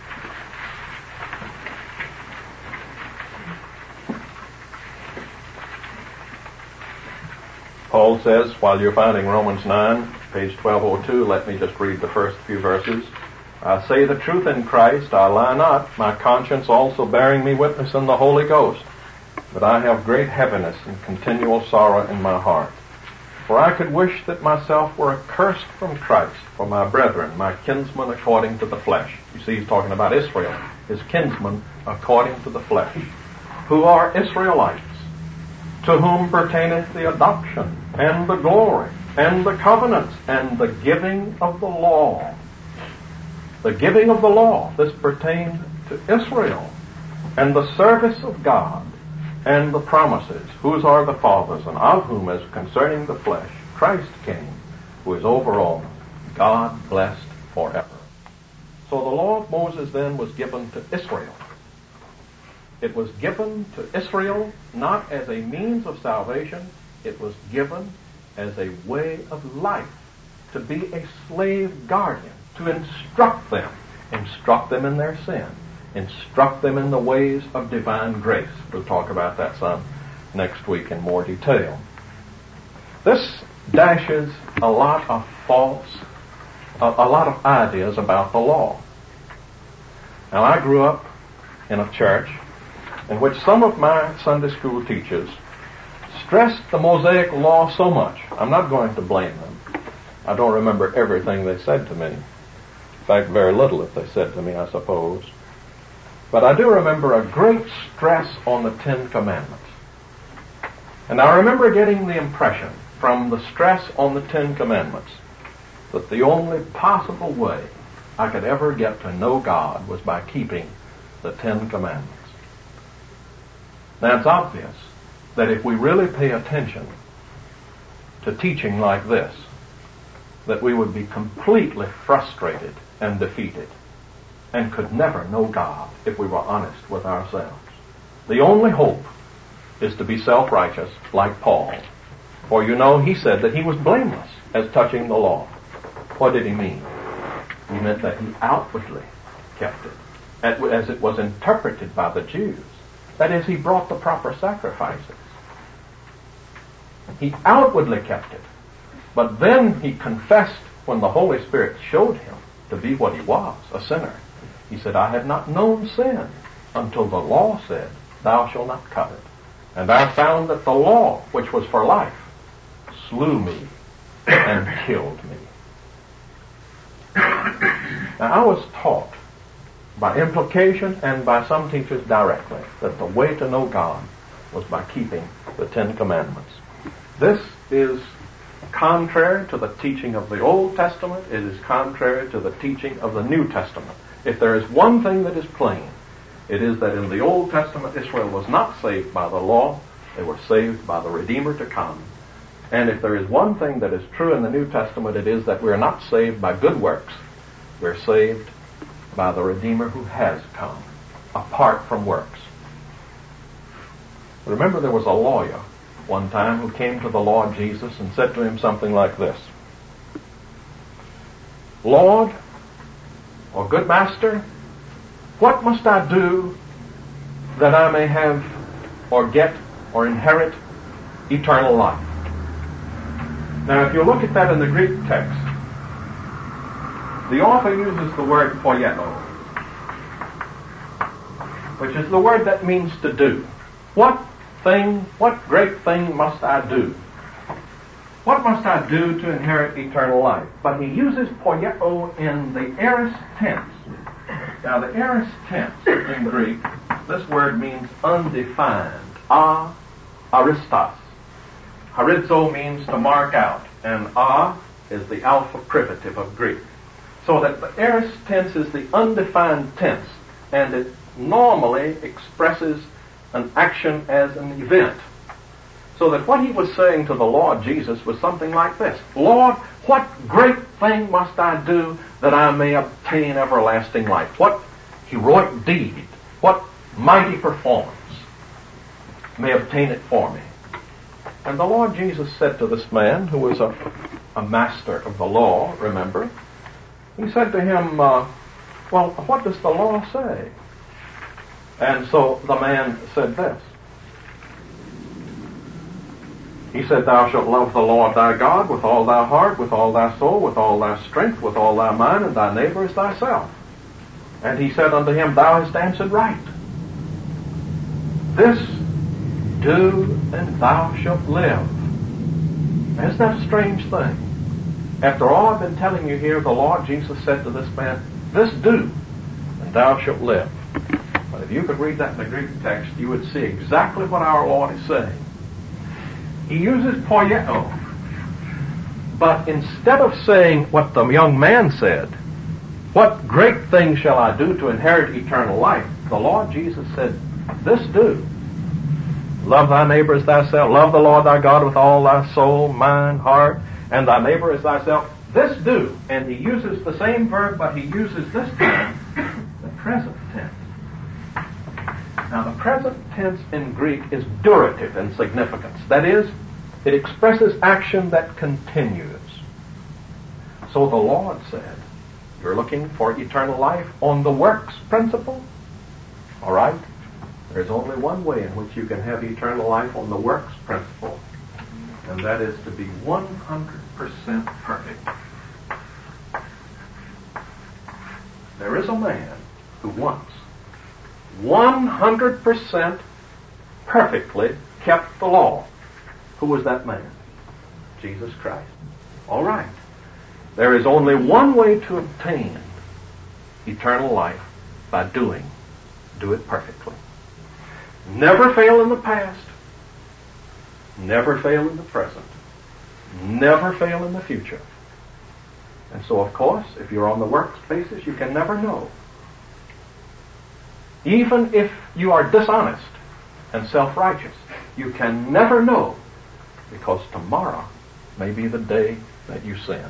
Paul says, while you're finding Romans nine, page twelve oh two, let me just read the first few verses. I say the truth in Christ, I lie not, my conscience also bearing me witness in the Holy Ghost, that I have great heaviness and continual sorrow in my heart. For I could wish that myself were accursed from Christ for my brethren, my kinsmen according to the flesh. You see, he's talking about Israel, his kinsmen according to the flesh, who are Israelites, to whom pertaineth the adoption, and the glory, and the covenants, and the giving of the law. The giving of the law, this pertained to Israel, and the service of God, and the promises, whose are the fathers, and of whom, as concerning the flesh, Christ came, who is over all, God blessed forever. So the law of Moses then was given to Israel. It was given to Israel not as a means of salvation, it was given as a way of life, to be a slave guardian, to instruct them, instruct them in their sin, instruct them in the ways of divine grace. We'll talk about that some next week in more detail. This dashes a lot of false, a, a lot of ideas about the law. Now, I grew up in a church in which some of my Sunday school teachers stressed the Mosaic law so much. I'm not going to blame them. I don't remember everything they said to me. In fact, very little if they said to me, I suppose. But I do remember a great stress on the Ten Commandments. And I remember getting the impression from the stress on the Ten Commandments that the only possible way I could ever get to know God was by keeping the Ten Commandments. Now, it's obvious that if we really pay attention to teaching like this, that we would be completely frustrated and defeated and could never know God if we were honest with ourselves. The only hope is to be self-righteous like Paul. For you know, he said that he was blameless as touching the law. What did he mean? He meant that he outwardly kept it, as it was interpreted by the Jews. That is, he brought the proper sacrifices. He outwardly kept it. But then he confessed when the Holy Spirit showed him to be what he was, a sinner. He said, I had not known sin until the law said, thou shalt not covet. And I found that the law, which was for life, slew me and killed me. Now, I was taught by implication and by some teachers directly that the way to know God was by keeping the Ten Commandments. This is contrary to the teaching of the Old Testament. It is contrary to the teaching of the New Testament. If there is one thing that is plain, it is that in the Old Testament, Israel was not saved by the law. They were saved by the Redeemer to come. And if there is one thing that is true in the New Testament, it is that we are not saved by good works. We're saved by the Redeemer who has come, apart from works. Remember, there was a lawyer one time who came to the Lord Jesus and said to him something like this: Lord, or good master, what must I do that I may have or get or inherit eternal life? Now, if you look at that in the Greek text, the author uses the word poieto, which is the word that means to do. What thing, what great thing must I do what must I do to inherit eternal life? But he uses poieo in the aorist tense. Now, the aorist tense in Greek, this word means undefined. A, aristos. Harizo means to mark out, and a is the alpha privative of Greek. So that the aorist tense is the undefined tense, and it normally expresses an action as an event. So that what he was saying to the Lord Jesus was something like this: Lord, what great thing must I do that I may obtain everlasting life? What heroic deed, what mighty performance may obtain it for me? And the Lord Jesus said to this man, who was a, a master of the law, remember, he said to him, uh, well, what does the law say? And so the man said this. He said, thou shalt love the Lord thy God with all thy heart, with all thy soul, with all thy strength, with all thy mind, and thy neighbor as thyself. And he said unto him, thou hast answered right. This do, and thou shalt live. Isn't that a strange thing? After all I've been telling you here, the Lord Jesus said to this man, this do, and thou shalt live. But if you could read that in the Greek text, you would see exactly what our Lord is saying. He uses poieo, but instead of saying what the young man said, what great thing shall I do to inherit eternal life, the Lord Jesus said, this do. Love thy neighbor as thyself. Love the Lord thy God with all thy soul, mind, heart, and thy neighbor as thyself. This do. And he uses the same verb, but he uses this time the present tense. Now, the present tense in Greek is durative in significance. That is, it expresses action that continues. So the Lord said, you're looking for eternal life on the works principle? All right. There's only one way in which you can have eternal life on the works principle, and that is to be one hundred percent perfect. There is a man who once one hundred percent perfectly kept the law. Who was that man? Jesus Christ. All right. There is only one way to obtain eternal life, by doing. Do it perfectly. Never fail in the past. Never fail in the present. Never fail in the future. And so, of course, if you're on the works basis, you can never know. Even if you are dishonest and self-righteous, you can never know, because tomorrow may be the day that you sin.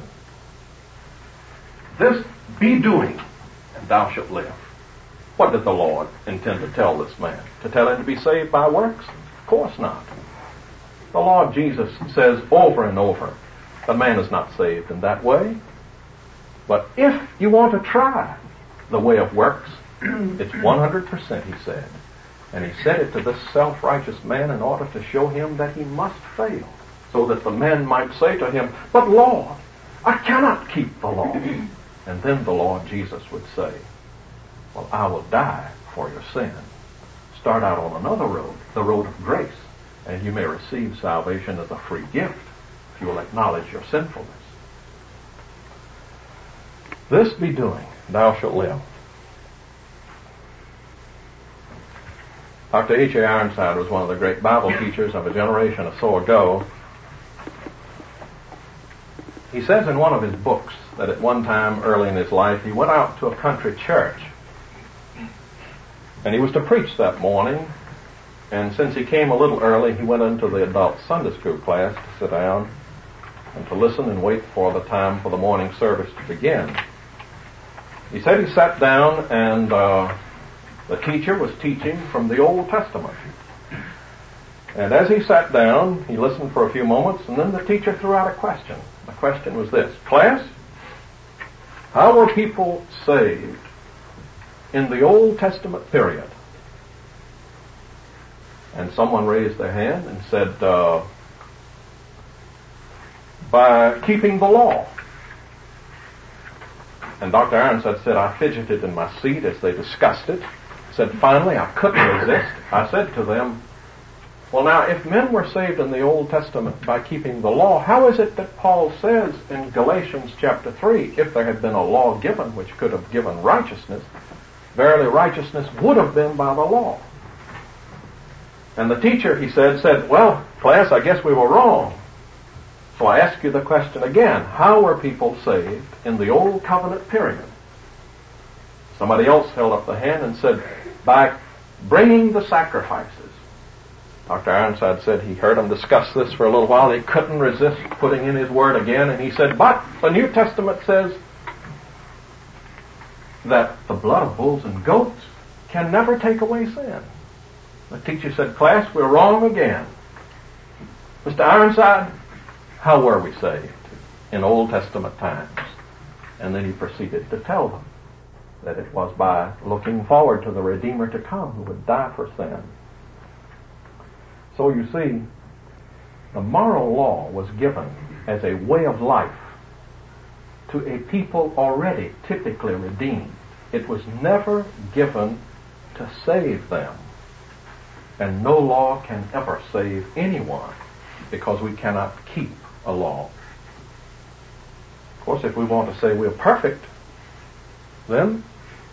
This be doing, and thou shalt live. What did the Lord intend to tell this man? To tell him to be saved by works? Of course not. The Lord Jesus says over and over, the man is not saved in that way. But if you want to try the way of works, it's one hundred percent, he said. And he said it to this self-righteous man in order to show him that he must fail, so that the man might say to him, but Lord, I cannot keep the law. And then the Lord Jesus would say, well, I will die for your sin. Start out on another road, the road of grace, and you may receive salvation as a free gift if you will acknowledge your sinfulness. This be doing, thou shalt live. Doctor H A Ironside was one of the great Bible teachers of a generation or so ago. He says in one of his books that at one time early in his life he went out to a country church. And he was to preach that morning. And since he came a little early, he went into the adult Sunday school class to sit down and to listen and wait for the time for the morning service to begin. He said he sat down and uh, the teacher was teaching from the Old Testament. And as he sat down, he listened for a few moments, and then the teacher threw out a question. The question was this: class, how were people saved in the Old Testament period? And someone raised their hand and said, uh, by keeping the law. And Doctor Ironside said, I fidgeted in my seat as they discussed it. Said, finally, I couldn't resist. I said to them, Well, now, if men were saved in the Old Testament by keeping the law, how is it that Paul says in Galatians chapter three, if there had been a law given which could have given righteousness, verily righteousness would have been by the law? And the teacher, he said, said, well, class, I guess we were wrong. So I ask you the question again, how were people saved in the Old Covenant period? Somebody else held up the hand and said, by bringing the sacrifices. Doctor Ironside said he heard him discuss this for a little while. He couldn't resist putting in his word again, and he said, but the New Testament says that the blood of bulls and goats can never take away sin. The teacher said, class, we're wrong again. Mister Ironside, how were we saved in Old Testament times? And then he proceeded to tell them that it was by looking forward to the Redeemer to come who would die for sin. So you see, the moral law was given as a way of life to a people already typically redeemed. It was never given to save them. And no law can ever save anyone because we cannot keep a law. Of course, if we want to say we're perfect, then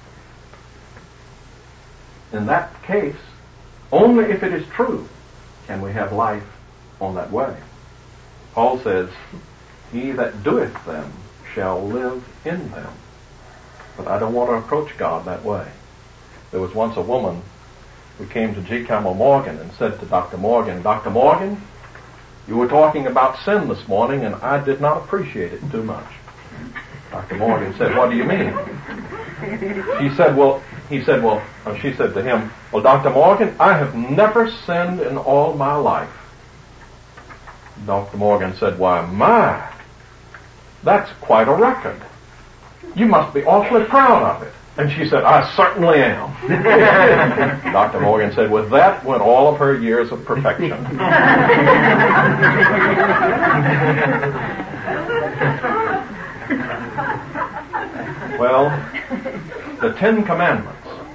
in that case, only if it is true can we have life on that way. Paul says, he that doeth them shall live in them. But I don't want to approach God that way. There was once a woman who came to G. Campbell Morgan and said to Doctor Morgan, Doctor Morgan, you were talking about sin this morning and I did not appreciate it too much. Doctor Morgan said, what do you mean? She said, well, he said, well, or she said to him, well, Doctor Morgan, I have never sinned in all my life. Doctor Morgan said, why, my, that's quite a record. You must be awfully proud of it. And she said, I certainly am. Doctor Morgan said, with that went all of her years of perfection. Well, the Ten Commandments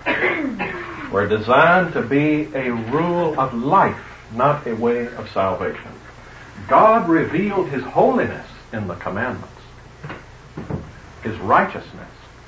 were designed to be a rule of life, not a way of salvation. God revealed His holiness in the commandments, His righteousness,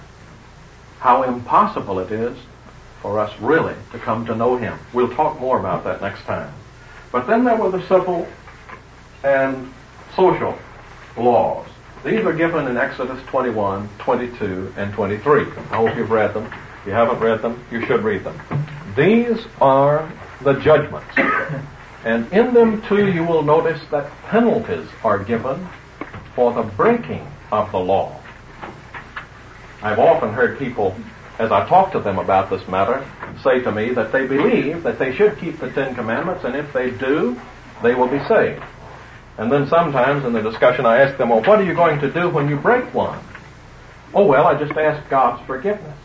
how impossible it is for us really to come to know Him. We'll talk more about that next time. But then there were the civil and social laws. These are given in Exodus twenty-one, twenty-two, and twenty-three. I hope you've read them. If you haven't read them, you should read them. These are the judgments. And in them, too, you will notice that penalties are given for the breaking of the law. I've often heard people, as I talk to them about this matter, say to me that they believe that they should keep the Ten Commandments, and if they do, they will be saved. And then sometimes in the discussion I ask them, well, what are you going to do when you break one? Oh, well, I just ask God's forgiveness.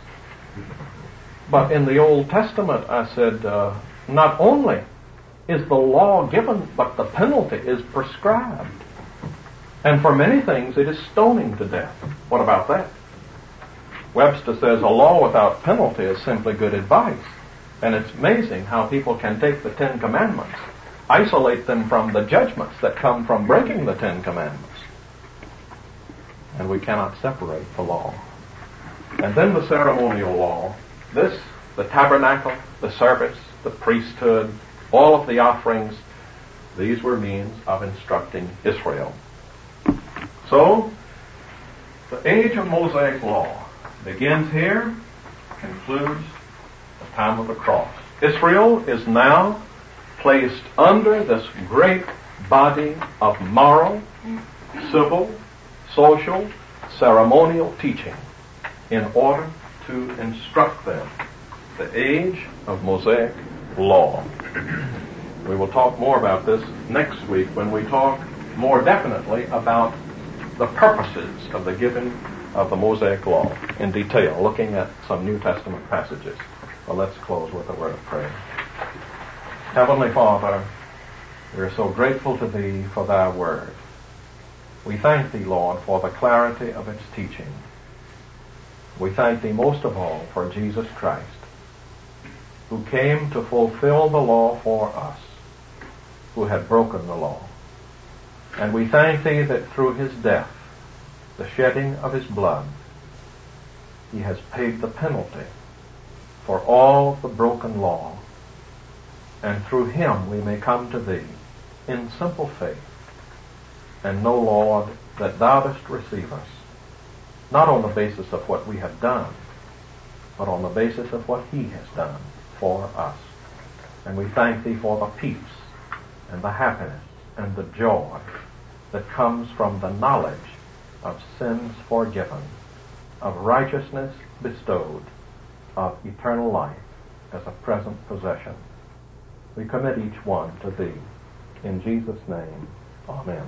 But in the Old Testament, I said, uh, not only is the law given, but the penalty is prescribed. And for many things, it is stoning to death. What about that? Webster says a law without penalty is simply good advice. And it's amazing how people can take the Ten Commandments, isolate them from the judgments that come from breaking the Ten Commandments. And we cannot separate the law. And then the ceremonial law. This, the tabernacle, the service, the priesthood, all of the offerings, these were means of instructing Israel. So, the age of Mosaic law begins here, concludes the time of the cross. Israel is now placed under this great body of moral, civil, social, ceremonial teaching in order to instruct them. The age of Mosaic law. We will talk more about this next week when we talk more definitely about the purposes of the giving of the Mosaic law in detail, looking at some New Testament passages. Well, let's close with a word of prayer. Heavenly Father, we are so grateful to Thee for Thy word. We thank Thee, Lord, for the clarity of its teaching. We thank Thee most of all for Jesus Christ, who came to fulfill the law for us, who had broken the law. And we thank thee that through his death, the shedding of his blood, he has paid the penalty for all the broken law, and through him we may come to thee in simple faith, and know, Lord, that thou dost receive us, not on the basis of what we have done, but on the basis of what he has done for us. And we thank thee for the peace and the happiness and the joy that comes from the knowledge of sins forgiven, of righteousness bestowed, of eternal life as a present possession. We commit each one to thee. In Jesus' name, amen.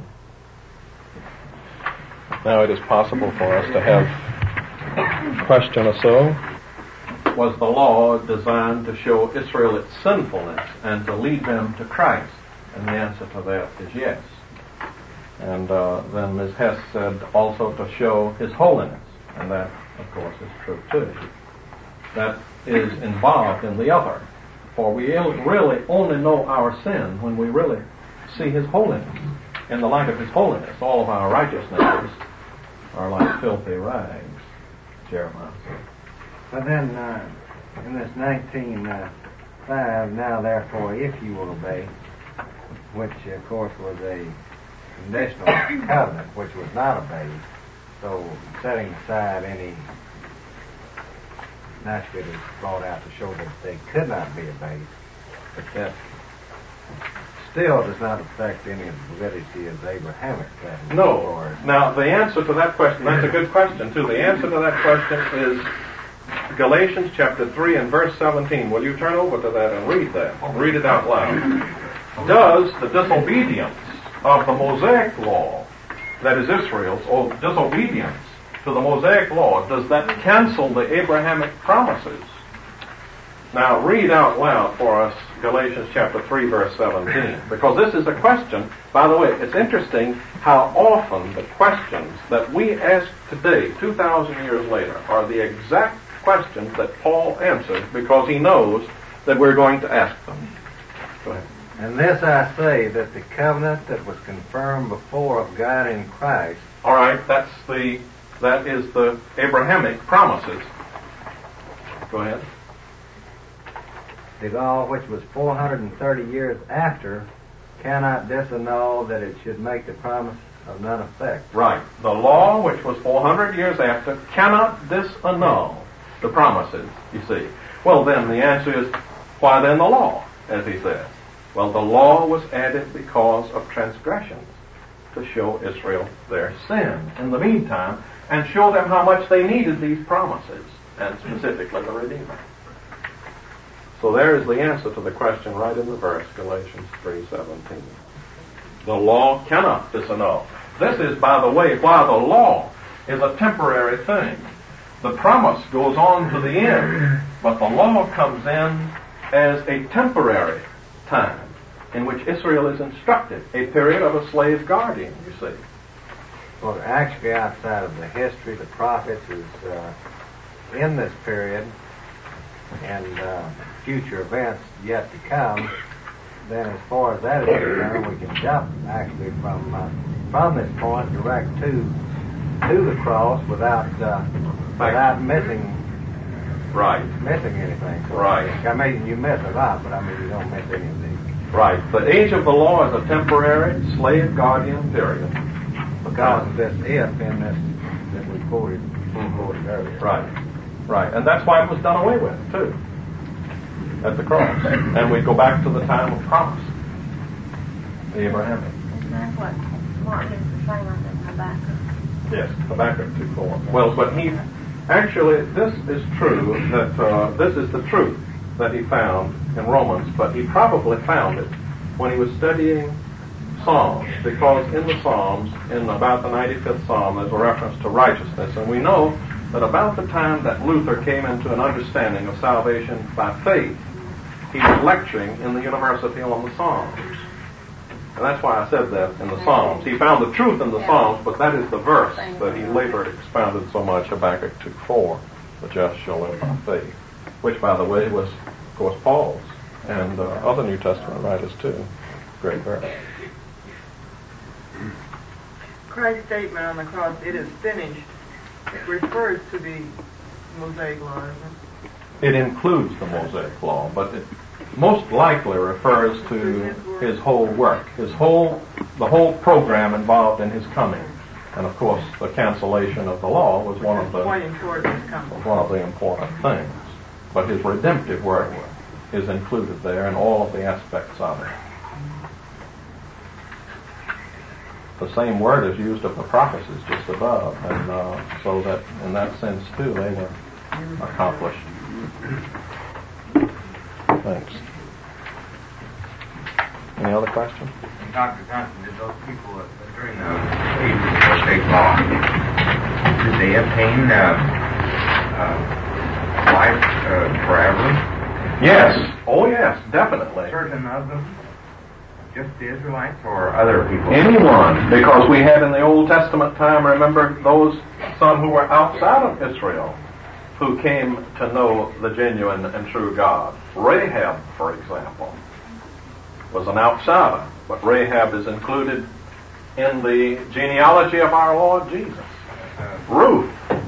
Now it is possible for us to have a question or so. Was the law designed to show Israel its sinfulness and to lead them to Christ? And the answer to that is yes. And uh, then Miz Hess said also to show his holiness. And that, of course, is true too. That is involved in the other. For we really only know our sin when we really see his holiness. In the light of his holiness, all of our righteousnesses are like filthy rags. Jeremiah said. But then, uh, in this nineteen five, now therefore, if you will obey, which of course was a conditional covenant, which was not obeyed, so setting aside any, naturally it is brought out to show that they could not be obeyed, but that still does not affect any of the validity of the Abrahamic covenant. No. Now, the answer to that question, that's a good question, too. The answer to that question is Galatians chapter three and verse seventeen. Will you turn over to that and read that? Read it out loud. Does the disobedience of the Mosaic law, that is Israel's, or disobedience to the Mosaic law, does that cancel the Abrahamic promises? Now, read out loud for us Galatians chapter three, verse seventeen, because this is a question. By the way, it's interesting how often the questions that we ask today, two thousand years later, are the exact questions that Paul answered because he knows that we're going to ask them. Go ahead. And this I say, that the covenant that was confirmed before of God in Christ. All right, that's the that is the Abrahamic promises. Go ahead. The law, which was four hundred thirty years after, cannot disannul that it should make the promise of none effect. Right. The law, which was four hundred years after, cannot disannul the promises, you see. Well, then the answer is, why then the law, as he says? Well, the law was added because of transgressions, to show Israel their sin in the meantime, and show them how much they needed these promises, and specifically the Redeemer. So there is the answer to the question right in the verse, Galatians three seventeen. The law cannot disannul. This is, by the way, why the law is a temporary thing. The promise goes on to the end, but the law comes in as a temporary time in which Israel is instructed, a period of a slave guardian, you see. Well, actually, outside of the history, the prophets is uh, in this period, and uh, future events yet to come. Then, as far as that is concerned, we can jump actually from uh, from this point direct to to the cross without uh, without missing right missing anything. So right. I mean, you miss a lot, but I mean, you don't miss anything. Right. The age of the law is a temporary slave guardian period. Because of this if in this that we quoted, mm-hmm. quoted earlier. Right. Right. And that's why it was done away with, too, at the cross. And we go back to the time of promise, the Abrahamic. Isn't that what Mark is saying on the Habakkuk? Yes, Habakkuk two four. Well, but he, actually, this is true, that uh, this is the truth that he found in Romans, but he probably found it when he was studying Psalms, because in the Psalms, in about the ninety-fifth Psalm, there's a reference to righteousness, and we know that about the time that Luther came into an understanding of salvation by faith, he was lecturing in the university on the Psalms. And that's why I said that in the Psalms. He found the truth in the Psalms, but that is the verse that he later expounded so much, Habakkuk two four, the just shall live by faith, which, by the way, was, of course, Paul's and uh, other New Testament writers, too. great verse. Christ's statement on the cross, "It is finished," refers to the Mosaic law, isn't it? It includes the Mosaic law, but it most likely refers to his whole work, his whole, the whole program involved in his coming. And of course, the cancellation of the law was one of the Pointing toward his coming. was one of the important things. But his redemptive work is included there in all of the aspects of it. The same word is used of the prophecies just above, and uh, so that in that sense too they were accomplished. Thanks. Any other questions? Doctor Johnson, did those people uh, during the age of the Mosaic law, did they obtain uh, uh, life uh, forever? Yes. Oh yes, definitely. Certain of them? Just the Israelites or other people? Anyone, because we had in the Old Testament time, remember, those some who were outside of Israel who came to know the genuine and true God. Rahab, for example, was an outsider, but Rahab is included in the genealogy of our Lord Jesus. Ruth.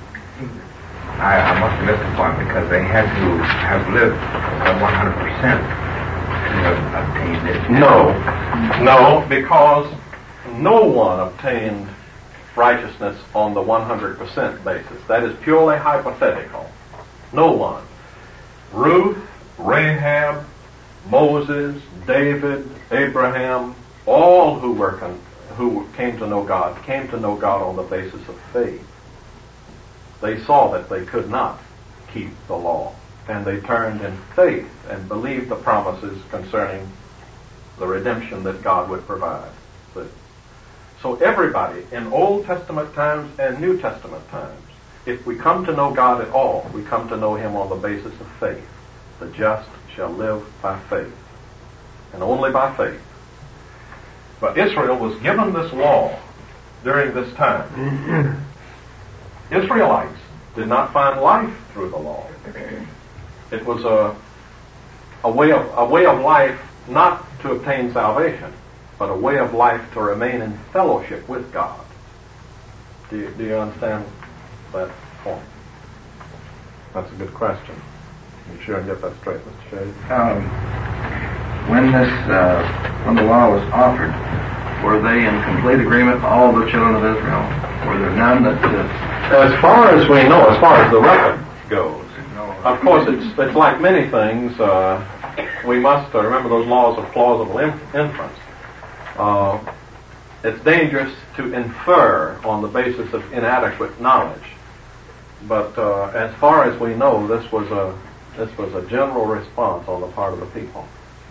I, I must have missed the point because they had to have lived one hundred percent to have obtained it. No, no, because no one obtained righteousness on the one hundred percent basis. That is purely hypothetical. No one. Ruth, Rahab, Moses, David, Abraham, all who were con- who came to know God, came to know God on the basis of faith. They saw that they could not keep the law, and they turned in faith and believed the promises concerning the redemption that God would provide. So everybody, in Old Testament times and New Testament times, if we come to know God at all, we come to know Him on the basis of faith. The just shall live by faith, and only by faith. But Israel was given this law during this time. Israelites did not find life through the law. It was a, a way of a way of life not to obtain salvation, but a way of life to remain in fellowship with God. Do you, do you understand that point? That's a good question. You sure and get that straight, Mister Shade? Um, when this, uh, when the law was offered, were they in complete agreement with all the children of Israel? Were there none that... Uh, as far as we know, as far as the record goes, of course, it's, it's like many things. Uh, we must uh, remember those laws of plausible inf- inference. Uh, it's dangerous to infer on the basis of inadequate knowledge. But uh, as far as we know, this was a this was a general response on the part of the people.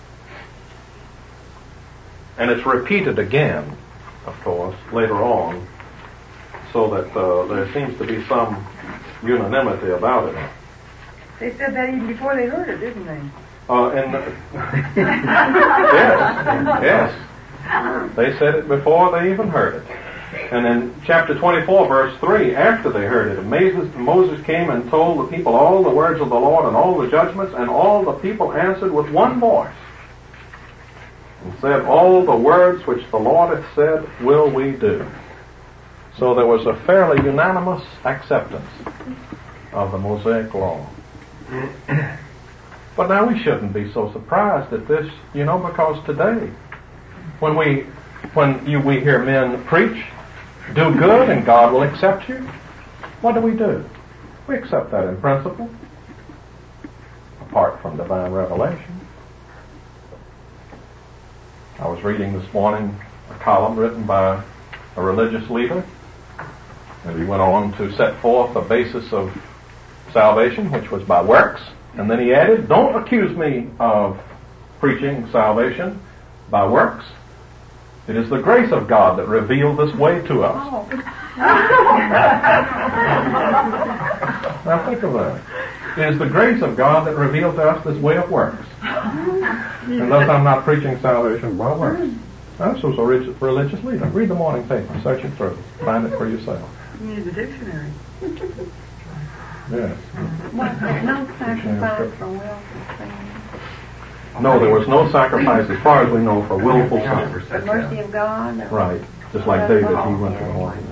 And it's repeated again, of course, later on, so that uh, there seems to be some unanimity about it. They said that even before they heard it, didn't they? Uh, and yes, yes. They said it before they even heard it. And in chapter twenty-four, verse three, after they heard it, Moses, Moses came and told the people all the words of the Lord and all the judgments, and all the people answered with one voice and said, all the words which the Lord hath said will we do. So there was a fairly unanimous acceptance of the Mosaic law. But now we shouldn't be so surprised at this, you know, because today, when we when you we hear men preach, do good and God will accept you, what do we do? We accept that in principle, apart from divine revelation. I was reading this morning a column written by a religious leader, and he went on to set forth a basis of salvation, which was by works. And then he added, don't accuse me of preaching salvation by works. It is the grace of God that revealed this way to us. Oh. Now think of that. It is the grace of God that revealed to us this way of works. And thus I'm not preaching salvation by works. This was a religious leader. Read the morning paper. Search it through. Find it for yourself. You need the dictionary. Yes. No sacrifice for wealth and fame. No, there was no sacrifice as far as we know for willful sin. The mercy of God. or- Right. Just like David, he went to the horse.